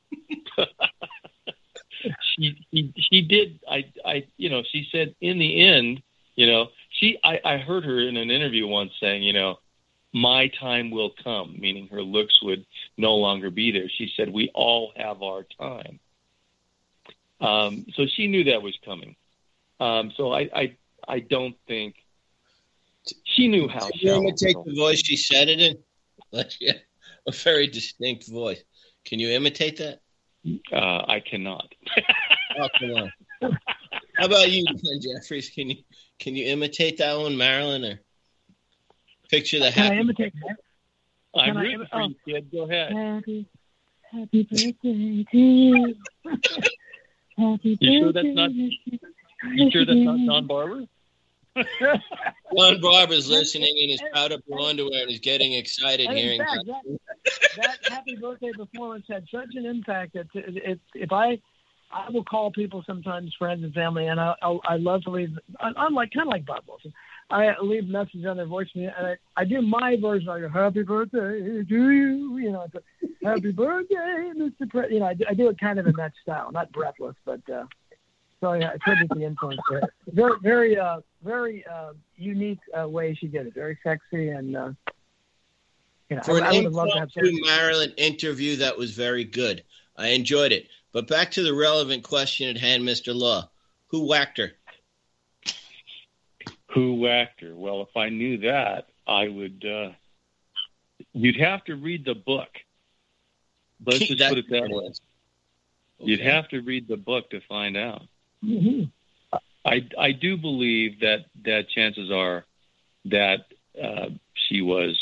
she, she she did. I I you know she said in the end, you know she I, I heard her in an interview once saying, you know, my time will come, meaning her looks would no longer be there. She said, we all have our time. Um, so she knew that was coming. Um, so I, I, I don't think she knew how. Can you imitate the voice she said it in? Like, yeah, a very distinct voice. Can you imitate that? Uh, I cannot. Oh, come on. How about you, Glenn Jeffries? Can you can you imitate that one, Marilyn, or picture the happy? Can I imitate that? I'm rooting for you, kid. Go ahead. Happy, happy birthday to you. Happy you sure birthday. that's not? You sure that's not Don Barber? Don Barber's listening in his powder blue underwear and is getting excited And hearing in fact, that. That, that happy birthday performance had such an impact that it, it, if I, I will call people sometimes, friends and family, and I, I, I love to leave, unlike kind of like Bob Wilson, I leave messages on their voicemail, and I, I do my version. I go, "Happy birthday to you," you know, it's a, "Happy birthday, Mister Pre-" You know, I do, I do it kind of in that style, not breathless, but uh, so yeah, I credit the influence there. Very, very, uh, very uh, unique uh, way she did it. Very sexy and. Uh, You know, For I, an I would have loved to have impromptu Marilyn interview, that was very good. I enjoyed it. But back to the relevant question at hand, Mister Law. Who whacked her? Who whacked her? Well, if I knew that, I would. Uh, you'd have to read the book. Let's just That- put it that way. Okay. You'd have to read the book to find out. Mm-hmm. I, I do believe that, that chances are that uh, she was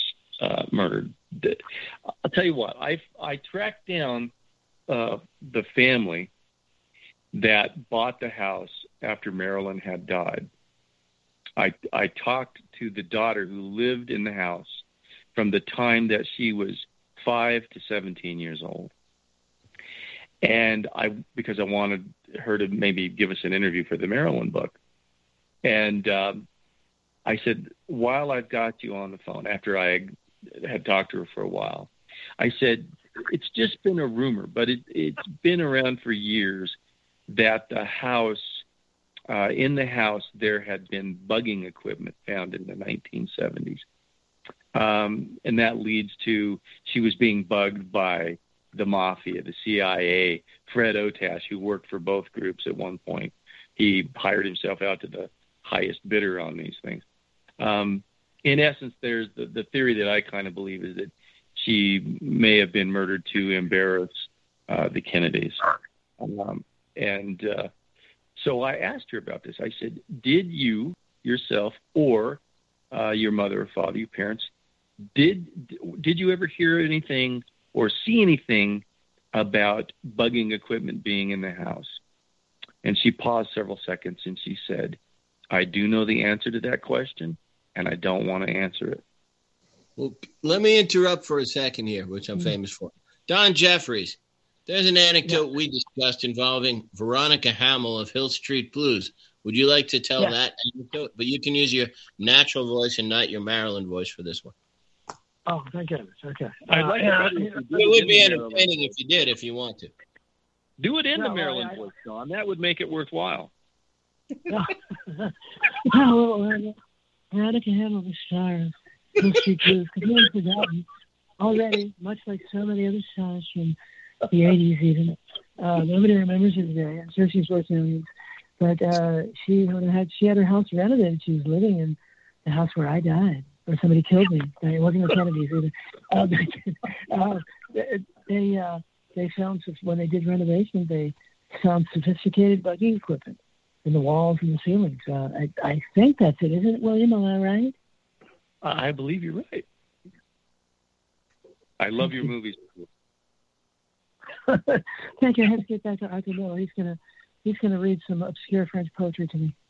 uh, murdered. I'll tell you what. I I tracked down uh, the family that bought the house after Marilyn had died. I I talked to the daughter who lived in the house from the time that she was five to seventeen years old. And I, because I wanted her to maybe give us an interview for the Marilyn book. And um, I said, while I've got you on the phone, after I had talked to her for a while, I said, it's just been a rumor, but it, it's been around for years that the house, uh, in the house, there had been bugging equipment found in the nineteen seventies. Um, and that leads to, she was being bugged by the mafia, the C I A, Fred Otash, who worked for both groups at one point. He hired himself out to the highest bidder on these things. Um, in essence, there's the, the theory that I kind of believe is that she may have been murdered to embarrass uh, the Kennedys. Um, and uh, so I asked her about this. I said, did you yourself or uh, your mother or father, your parents, did did you ever hear anything or see anything about bugging equipment being in the house? And she paused several seconds and she said, I do know the answer to that question, and I don't want to answer it. Well, let me interrupt for a second here, which I'm famous for. Don Jeffries, there's an anecdote yeah. we discussed involving Veronica Hamill of Hill Street Blues. Would you like to tell yeah. that anecdote? But you can use your natural voice and not your Maryland voice for this one. Oh, thank goodness. Okay. I'd like uh, to yeah, it would be entertaining if you did, if you want to. Do it in no, the Maryland I, voice, Don. That would make it worthwhile. Oh, Veronica Hamill, the star of Hill Street Blues, completely forgotten already, much like so many other stars from the eighties even. Uh, nobody remembers her today. I'm sure she's worth millions. But uh, she had she had her house renovated. She was living in the house where I died, or somebody killed me. It wasn't the Kennedys either. Uh, uh, they uh, they found, when they did renovations, they found sophisticated bugging equipment in the walls and the ceilings. Uh, I, I think that's it, isn't it, William? Am I right? I believe you're right. I love your movies. Thank you. I have to get back to Arthur Miller. He's gonna he's gonna read some obscure French poetry to me.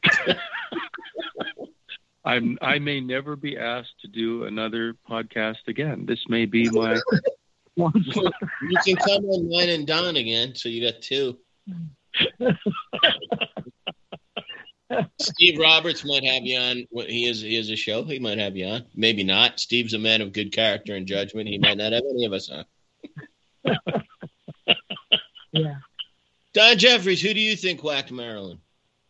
I'm I may never be asked to do another podcast again. This may be my you can come on mine and Don again, so you got two. Steve Roberts might have you on. He is he has a show. He might have you on. Maybe not. Steve's a man of good character and judgment. He might not have any of us on. Yeah. Don Jeffries, who do you think whacked Marilyn?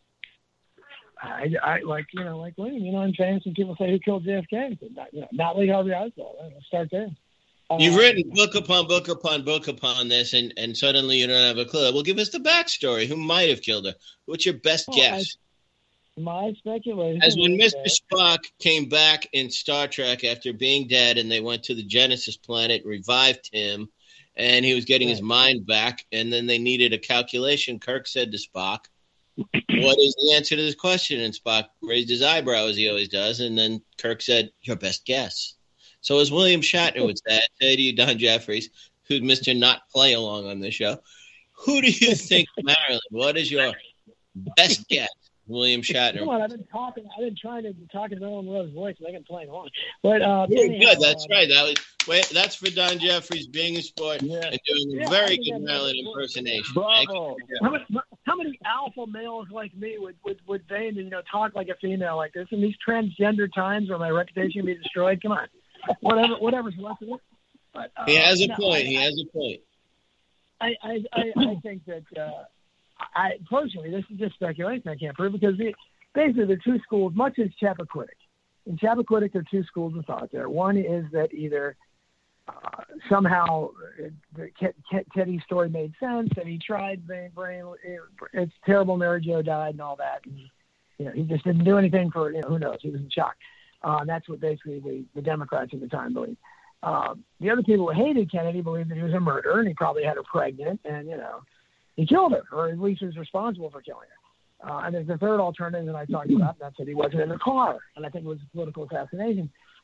I, I like you know like William. You know, I'm famous when people say who killed J F K. But not, you know, not Lee Harvey Oswald. I'll start there. You've uh, written book upon book upon book upon this, and, and suddenly you don't have a clue. Well, give us the backstory. Who might have killed her? What's your best oh, guess? I, my speculation. As when Mister That, Spock came back in Star Trek after being dead, and they went to the Genesis planet, revived him, and he was getting right. his mind back, and then they needed a calculation. Kirk said to Spock, what is the answer to this question? And Spock raised his eyebrow, as he always does, and then Kirk said, your best guess. So as William Shatner would say, I say to you, Don Jeffries, who'd Mister Not Play Along on this show, who do you think, Marilyn? What is your best guess? William Shatner. Come on, I've been talking. I've been trying to talk in Marilyn Monroe's voice, and I can play along. But uh, yeah, anyhow, good. That's uh, right. That was wait. That's for Don Jeffries being a sport yeah. and doing a yeah, very good Marilyn impersonation. Bravo. How many, how many alpha males like me would would would they you know talk like a female like this in these transgender times where my reputation can be destroyed? Come on, whatever whatever's left of it. But, uh, he has a no, point. I, he has a point. I I I, I think that uh, I personally, this is just speculation. I can't prove it because the. Basically, the two schools, much as Chappaquiddick. In Chappaquiddick, there are two schools of thought there. One is that either uh, somehow uh, Teddy's story made sense, that he tried, brain, brain, it's terrible, Mary Jo died and all that. And, you know, he just didn't do anything for, you know, who knows, he was in shock. Uh, and that's what basically the, the Democrats at the time believed. Uh, the other people who hated Kennedy believed that he was a murderer and he probably had her pregnant and, you know, he killed her, or at least was responsible for killing her. Uh, and there's the third alternative that I talked about, and that's that he wasn't in the car, and I think it was a political assassination.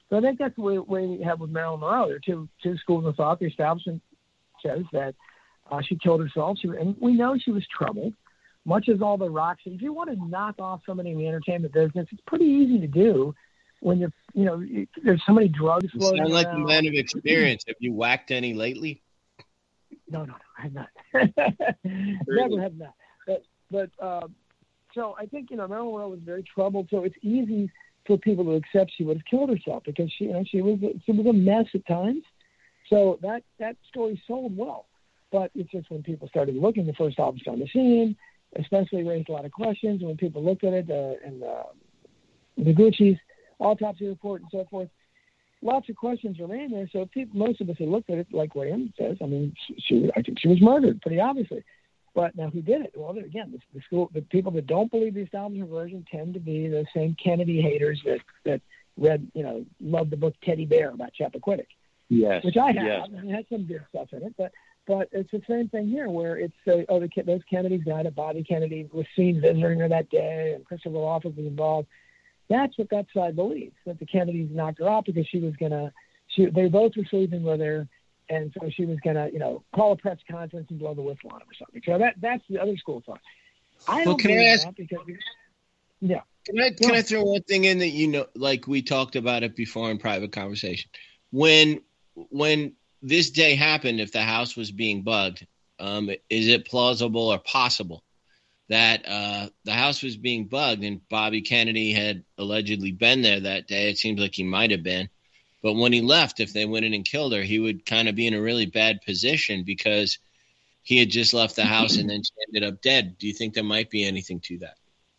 So I think that's the way, way we have with Marilyn Monroe. There are two, two schools of thought. The establishment says that uh, she killed herself. She, and we know she was troubled, much as all the rocks. If you want to knock off somebody in the entertainment business, it's pretty easy to do when you're, you know, there's so many drugs You floating sound like a around. man of experience. Have you whacked any lately? No, no, no, I have not. Never have not. But, but uh, so I think, you know, Marilyn Monroe was very troubled. So it's easy for people to accept she would have killed herself because she, you know, she was, she was a mess at times. So that, that story sold well. But it's just when people started looking, the first officer on the scene, especially raised a lot of questions. And when people looked at it uh, and uh, Noguchi's autopsy report and so forth, lots of questions remain there. So people, most of us have looked at it like William says. I mean, she, I think she was murdered pretty obviously. But now who did it? Well, again, the, the school, the people that don't believe the establishment version tend to be the same Kennedy haters that, that read, you know, loved the book Teddy Bear about Chappaquiddick. Yes. Which I have. Yes. I mean, it has some good stuff in it, but but it's the same thing here, where it's uh, oh, the, those Kennedys died. At Bobby Kennedy was seen visiting her that day, and Christopher Roloff was involved. That's what that side believes, that the Kennedys knocked her out because she was gonna. She they both were sleeping with her, and so she was gonna, you know, call a press conference and blow the whistle on him or something. So that that's the other school of thought. I don't Well, can I believe ask- that because yeah. Can I can I throw one thing in that, you know, like we talked about it before in private conversation? When when this day happened, if the house was being bugged, um, is it plausible or possible that uh, the house was being bugged and Bobby Kennedy had allegedly been there that day? It seems like he might have been. But when he left, if they went in and killed her, he would kind of be in a really bad position because he had just left the house and then she ended up dead. Do you think there might be anything to that?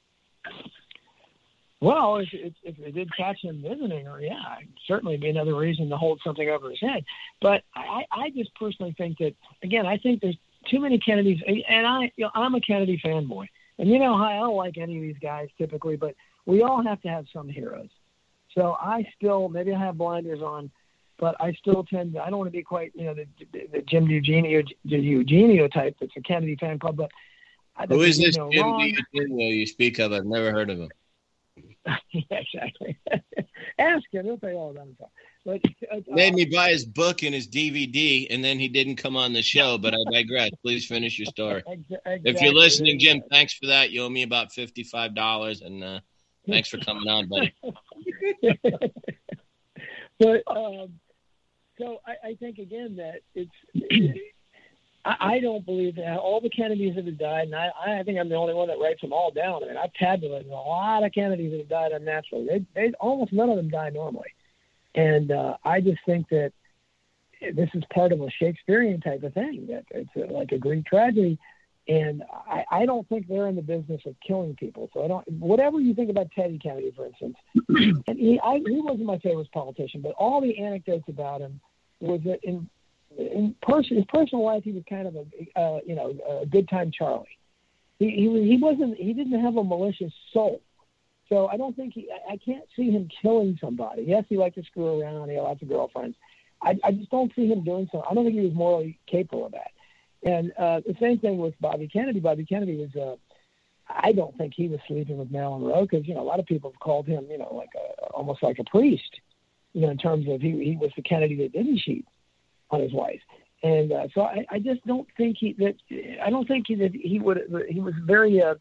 Well, if, if, if they did catch him visiting her, yeah, it'd certainly be another reason to hold something over his head. But I, I just personally think that, again, I think there's too many Kennedys, and I, you know, I'm a Kennedy fanboy. And you know how I don't like any of these guys typically, but we all have to have some heroes. So I still, maybe I have blinders on, but I still tend to, I don't want to be quite, you know, the, the, the Jim Eugenio, Eugenio type that's a Kennedy fan club, but I Who is this you know, Jim Ron, Eugenio you speak of? I've never heard of him. yeah, exactly. Ask him; he'll tell you all about himself. But uh, Made me buy his book and his D V D, and then he didn't come on the show. But I digress. Please finish your story. Exactly. If you're listening, Jim, thanks for that. You owe me about fifty-five dollars, and uh, thanks for coming on, buddy. But um, so I, I think again that it's. I, I don't believe that all the Kennedys that have died, and I, I think I'm the only one that writes them all down. I mean, I've tabulated a lot of Kennedys that have died unnaturally. They, they almost none of them die normally, and uh, I just think that this is part of a Shakespearean type of thing. That it's a, like a Greek tragedy, and I, I don't think they're in the business of killing people. So I don't. Whatever you think about Teddy Kennedy, for instance, and he, I, he wasn't my favorite politician, but all the anecdotes about him was that in in person, his personal life, he was kind of a, uh, you know, a good time Charlie. He, he was, he wasn't, he didn't have a malicious soul. So I don't think he, I, I can't see him killing somebody. Yes, he liked to screw around. He had lots of girlfriends. I, I just don't see him doing so. I don't think he was morally capable of that. And uh, the same thing with Bobby Kennedy. Bobby Kennedy was, uh, I don't think he was sleeping with Marilyn Monroe because, you know, a lot of people have called him, you know, like a, almost like a priest, you know, in terms of he, he was the Kennedy that didn't cheat on his wife. And uh, so I, I just don't think he that I don't think he, that he would he was very uh,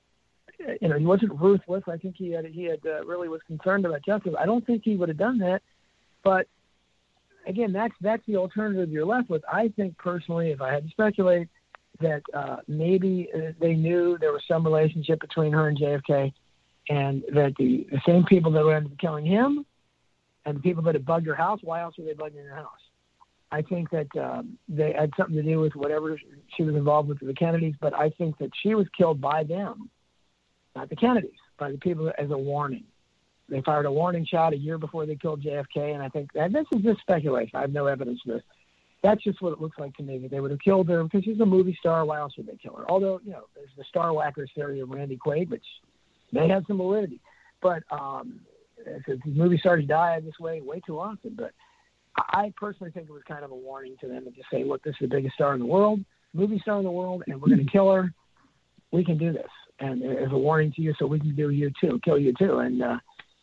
you know he wasn't ruthless. I think he had he had uh, really was concerned about justice. I don't think he would have done that. But again, that's that's the alternative you're left with. I think personally, if I had to speculate, that uh, maybe they knew there was some relationship between her and J F K, and that the, the same people that were killing him and the people that had bugged her house, why else were they bugging her house? I think that um, they had something to do with whatever she was involved with the Kennedys, but I think that she was killed by them, not the Kennedys, by the people as a warning. They fired a warning shot a year before they killed J F K, and I think that this is just speculation. I have no evidence of this. That's just what it looks like to me, that they would have killed her because she's a movie star. Why else would they kill her? Although, you know, there's the Star Whackers theory of Randy Quaid, which may have some validity. But um, these movie stars die this way way too often, but I personally think it was kind of a warning to them to just say, look, this is the biggest star in the world, movie star in the world, and we're going to kill her. We can do this. And as a warning to you, so we can do you too, kill you too. And uh,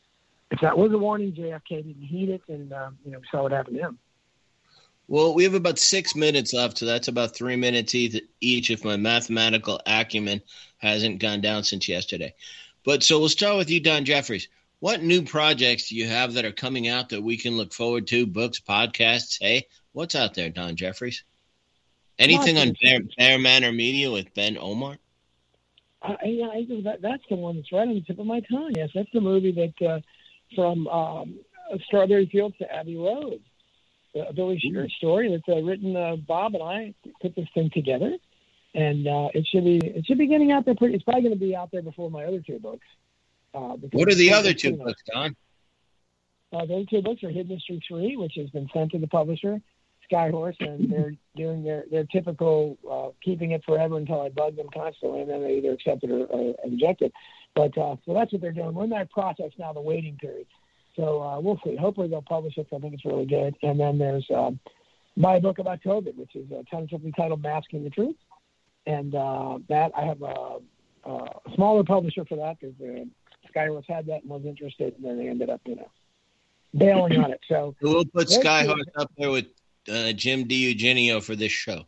if that was a warning, J F K didn't heed it, and um, you know, we saw what happened to him. Well, we have about six minutes left, so that's about three minutes each if my mathematical acumen hasn't gone down since yesterday. But so we'll start with you, Don Jeffries. What new projects do you have that are coming out that we can look forward to? Books, podcasts? Hey, what's out there, Don Jeffries? Anything on Bear, Bear Manor Media with Ben Omar? Uh, yeah, I, that, that's the one that's right on the tip of my tongue. Yes, that's the movie that uh, from um, Strawberry Fields to Abbey Road. A Billy Shear story that's uh, written. Uh, Bob and I put this thing together, and uh, it should be it should be getting out there. Pretty, it's probably going to be out there before my other two books. Uh, what are the other two books, Don? Uh, the other two books are Hidden History three, which has been sent to the publisher, Skyhorse, and they're doing their their typical uh, keeping it forever until I bug them constantly, and then they either accept it or, or reject it. But uh, so that's what they're doing. We're in that process now, the waiting period. So uh, we'll see. Hopefully they'll publish it. I think it's really good. And then there's um, my book about COVID, which is uh, tentatively titled Masking the Truth. And uh, that I have a, a smaller publisher for that because uh, Skyhorse had that and was interested, and then they ended up, you know, bailing on it. So we'll put Skyhorse up there with uh, Jim DiEugenio for this show.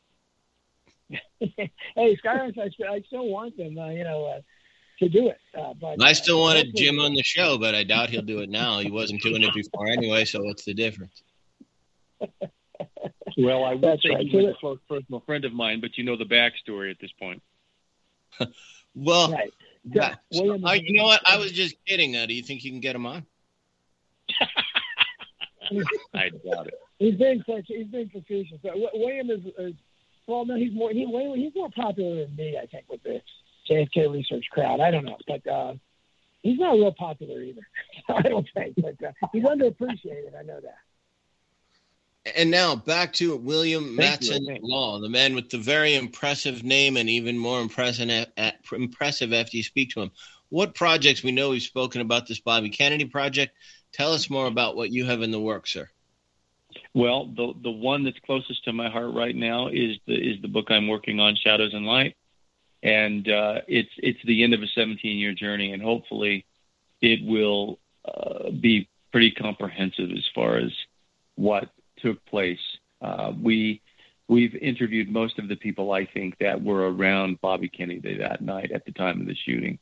Hey, Skyhorse, I, I still want them, uh, you know, uh, to do it. Uh, but I still wanted Jim on the show, but I doubt he'll do it now. He wasn't doing it before anyway, so what's the difference? Well, I would That's say right. he was a close personal friend of mine, but you know the backstory at this point. Well, right. yeah, so, I, you know what? I was just kidding. Uh, do you think you can get him on? I doubt it. He's being such. He's being facetious. Uh, William is, is well, no, he's more. He, he's more popular than me, I think, with the J F K research crowd. I don't know, but uh, he's not real popular either. I don't think, but uh, he's underappreciated. I know that. And now back to William Thank Mattson you. Law, the man with the very impressive name and even more impressive, impressive after you speak to him. What projects, we know we've spoken about this Bobby Kennedy project. Tell us more about what you have in the works, sir. Well, the the one that's closest to my heart right now is the is the book I'm working on, Shadows and Light. And uh, it's it's the end of a seventeen-year journey, and hopefully it will uh, be pretty comprehensive as far as what took place. Uh, we we've interviewed most of the people I think that were around Bobby Kennedy that night at the time of the shooting.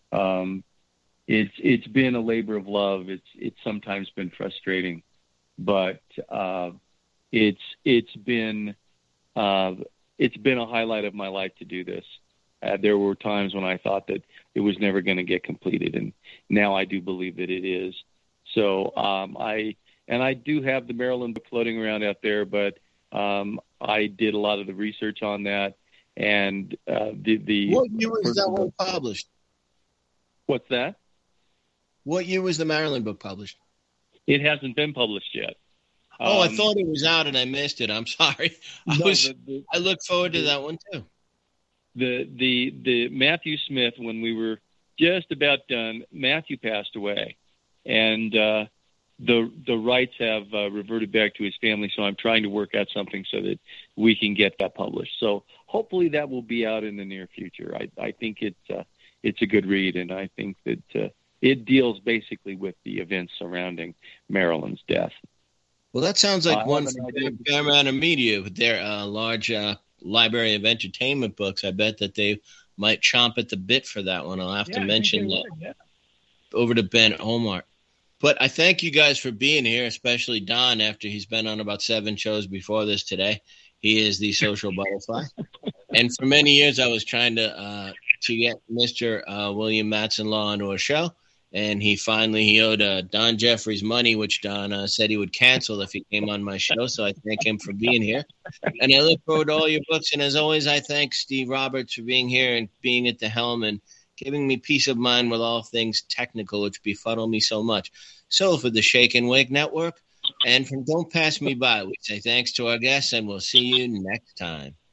Um, it's it's been a labor of love. It's it's sometimes been frustrating, but uh, it's it's been uh, it's been a highlight of my life to do this. Uh, there were times when I thought that it was never going to get completed, and now I do believe that it is. So um, I and I do have the Maryland book floating around out there, but um, I did a lot of the research on that. And uh, the, the what year was that one published? What's that? What year was the Maryland book published? It hasn't been published yet. Oh, um, I thought it was out and I missed it. I'm sorry. I no, was. the, the, I look forward to that one too. The the the Matthew Smith, when we were just about done, Matthew passed away, and uh, the the rights have uh, reverted back to his family. So I'm trying to work out something so that we can get that published. So hopefully that will be out in the near future. I I think it's uh, it's a good read, and I think that uh, it deals basically with the events surrounding Marilyn's death. Well, that sounds like uh, one for Bear Manor Media with their uh, large uh, library of entertainment books. I bet that they might chomp at the bit for that one. I'll have Yeah, to mention that would, yeah. over to Ben Omar. But I thank you guys for being here, especially Don, after he's been on about seven shows before this today. He is the social butterfly. And for many years, I was trying to uh, to get Mister Uh, William Mattson Law onto a show. And he finally, he owed uh, Don Jeffries money, which Don uh, said he would cancel if he came on my show. So I thank him for being here. And I look forward to all your books. And as always, I thank Steve Roberts for being here and being at the helm and giving me peace of mind with all things technical, which befuddle me so much. So for the Shake and Wake Network and from Don't Pass Me By, we say thanks to our guests, and we'll see you next time.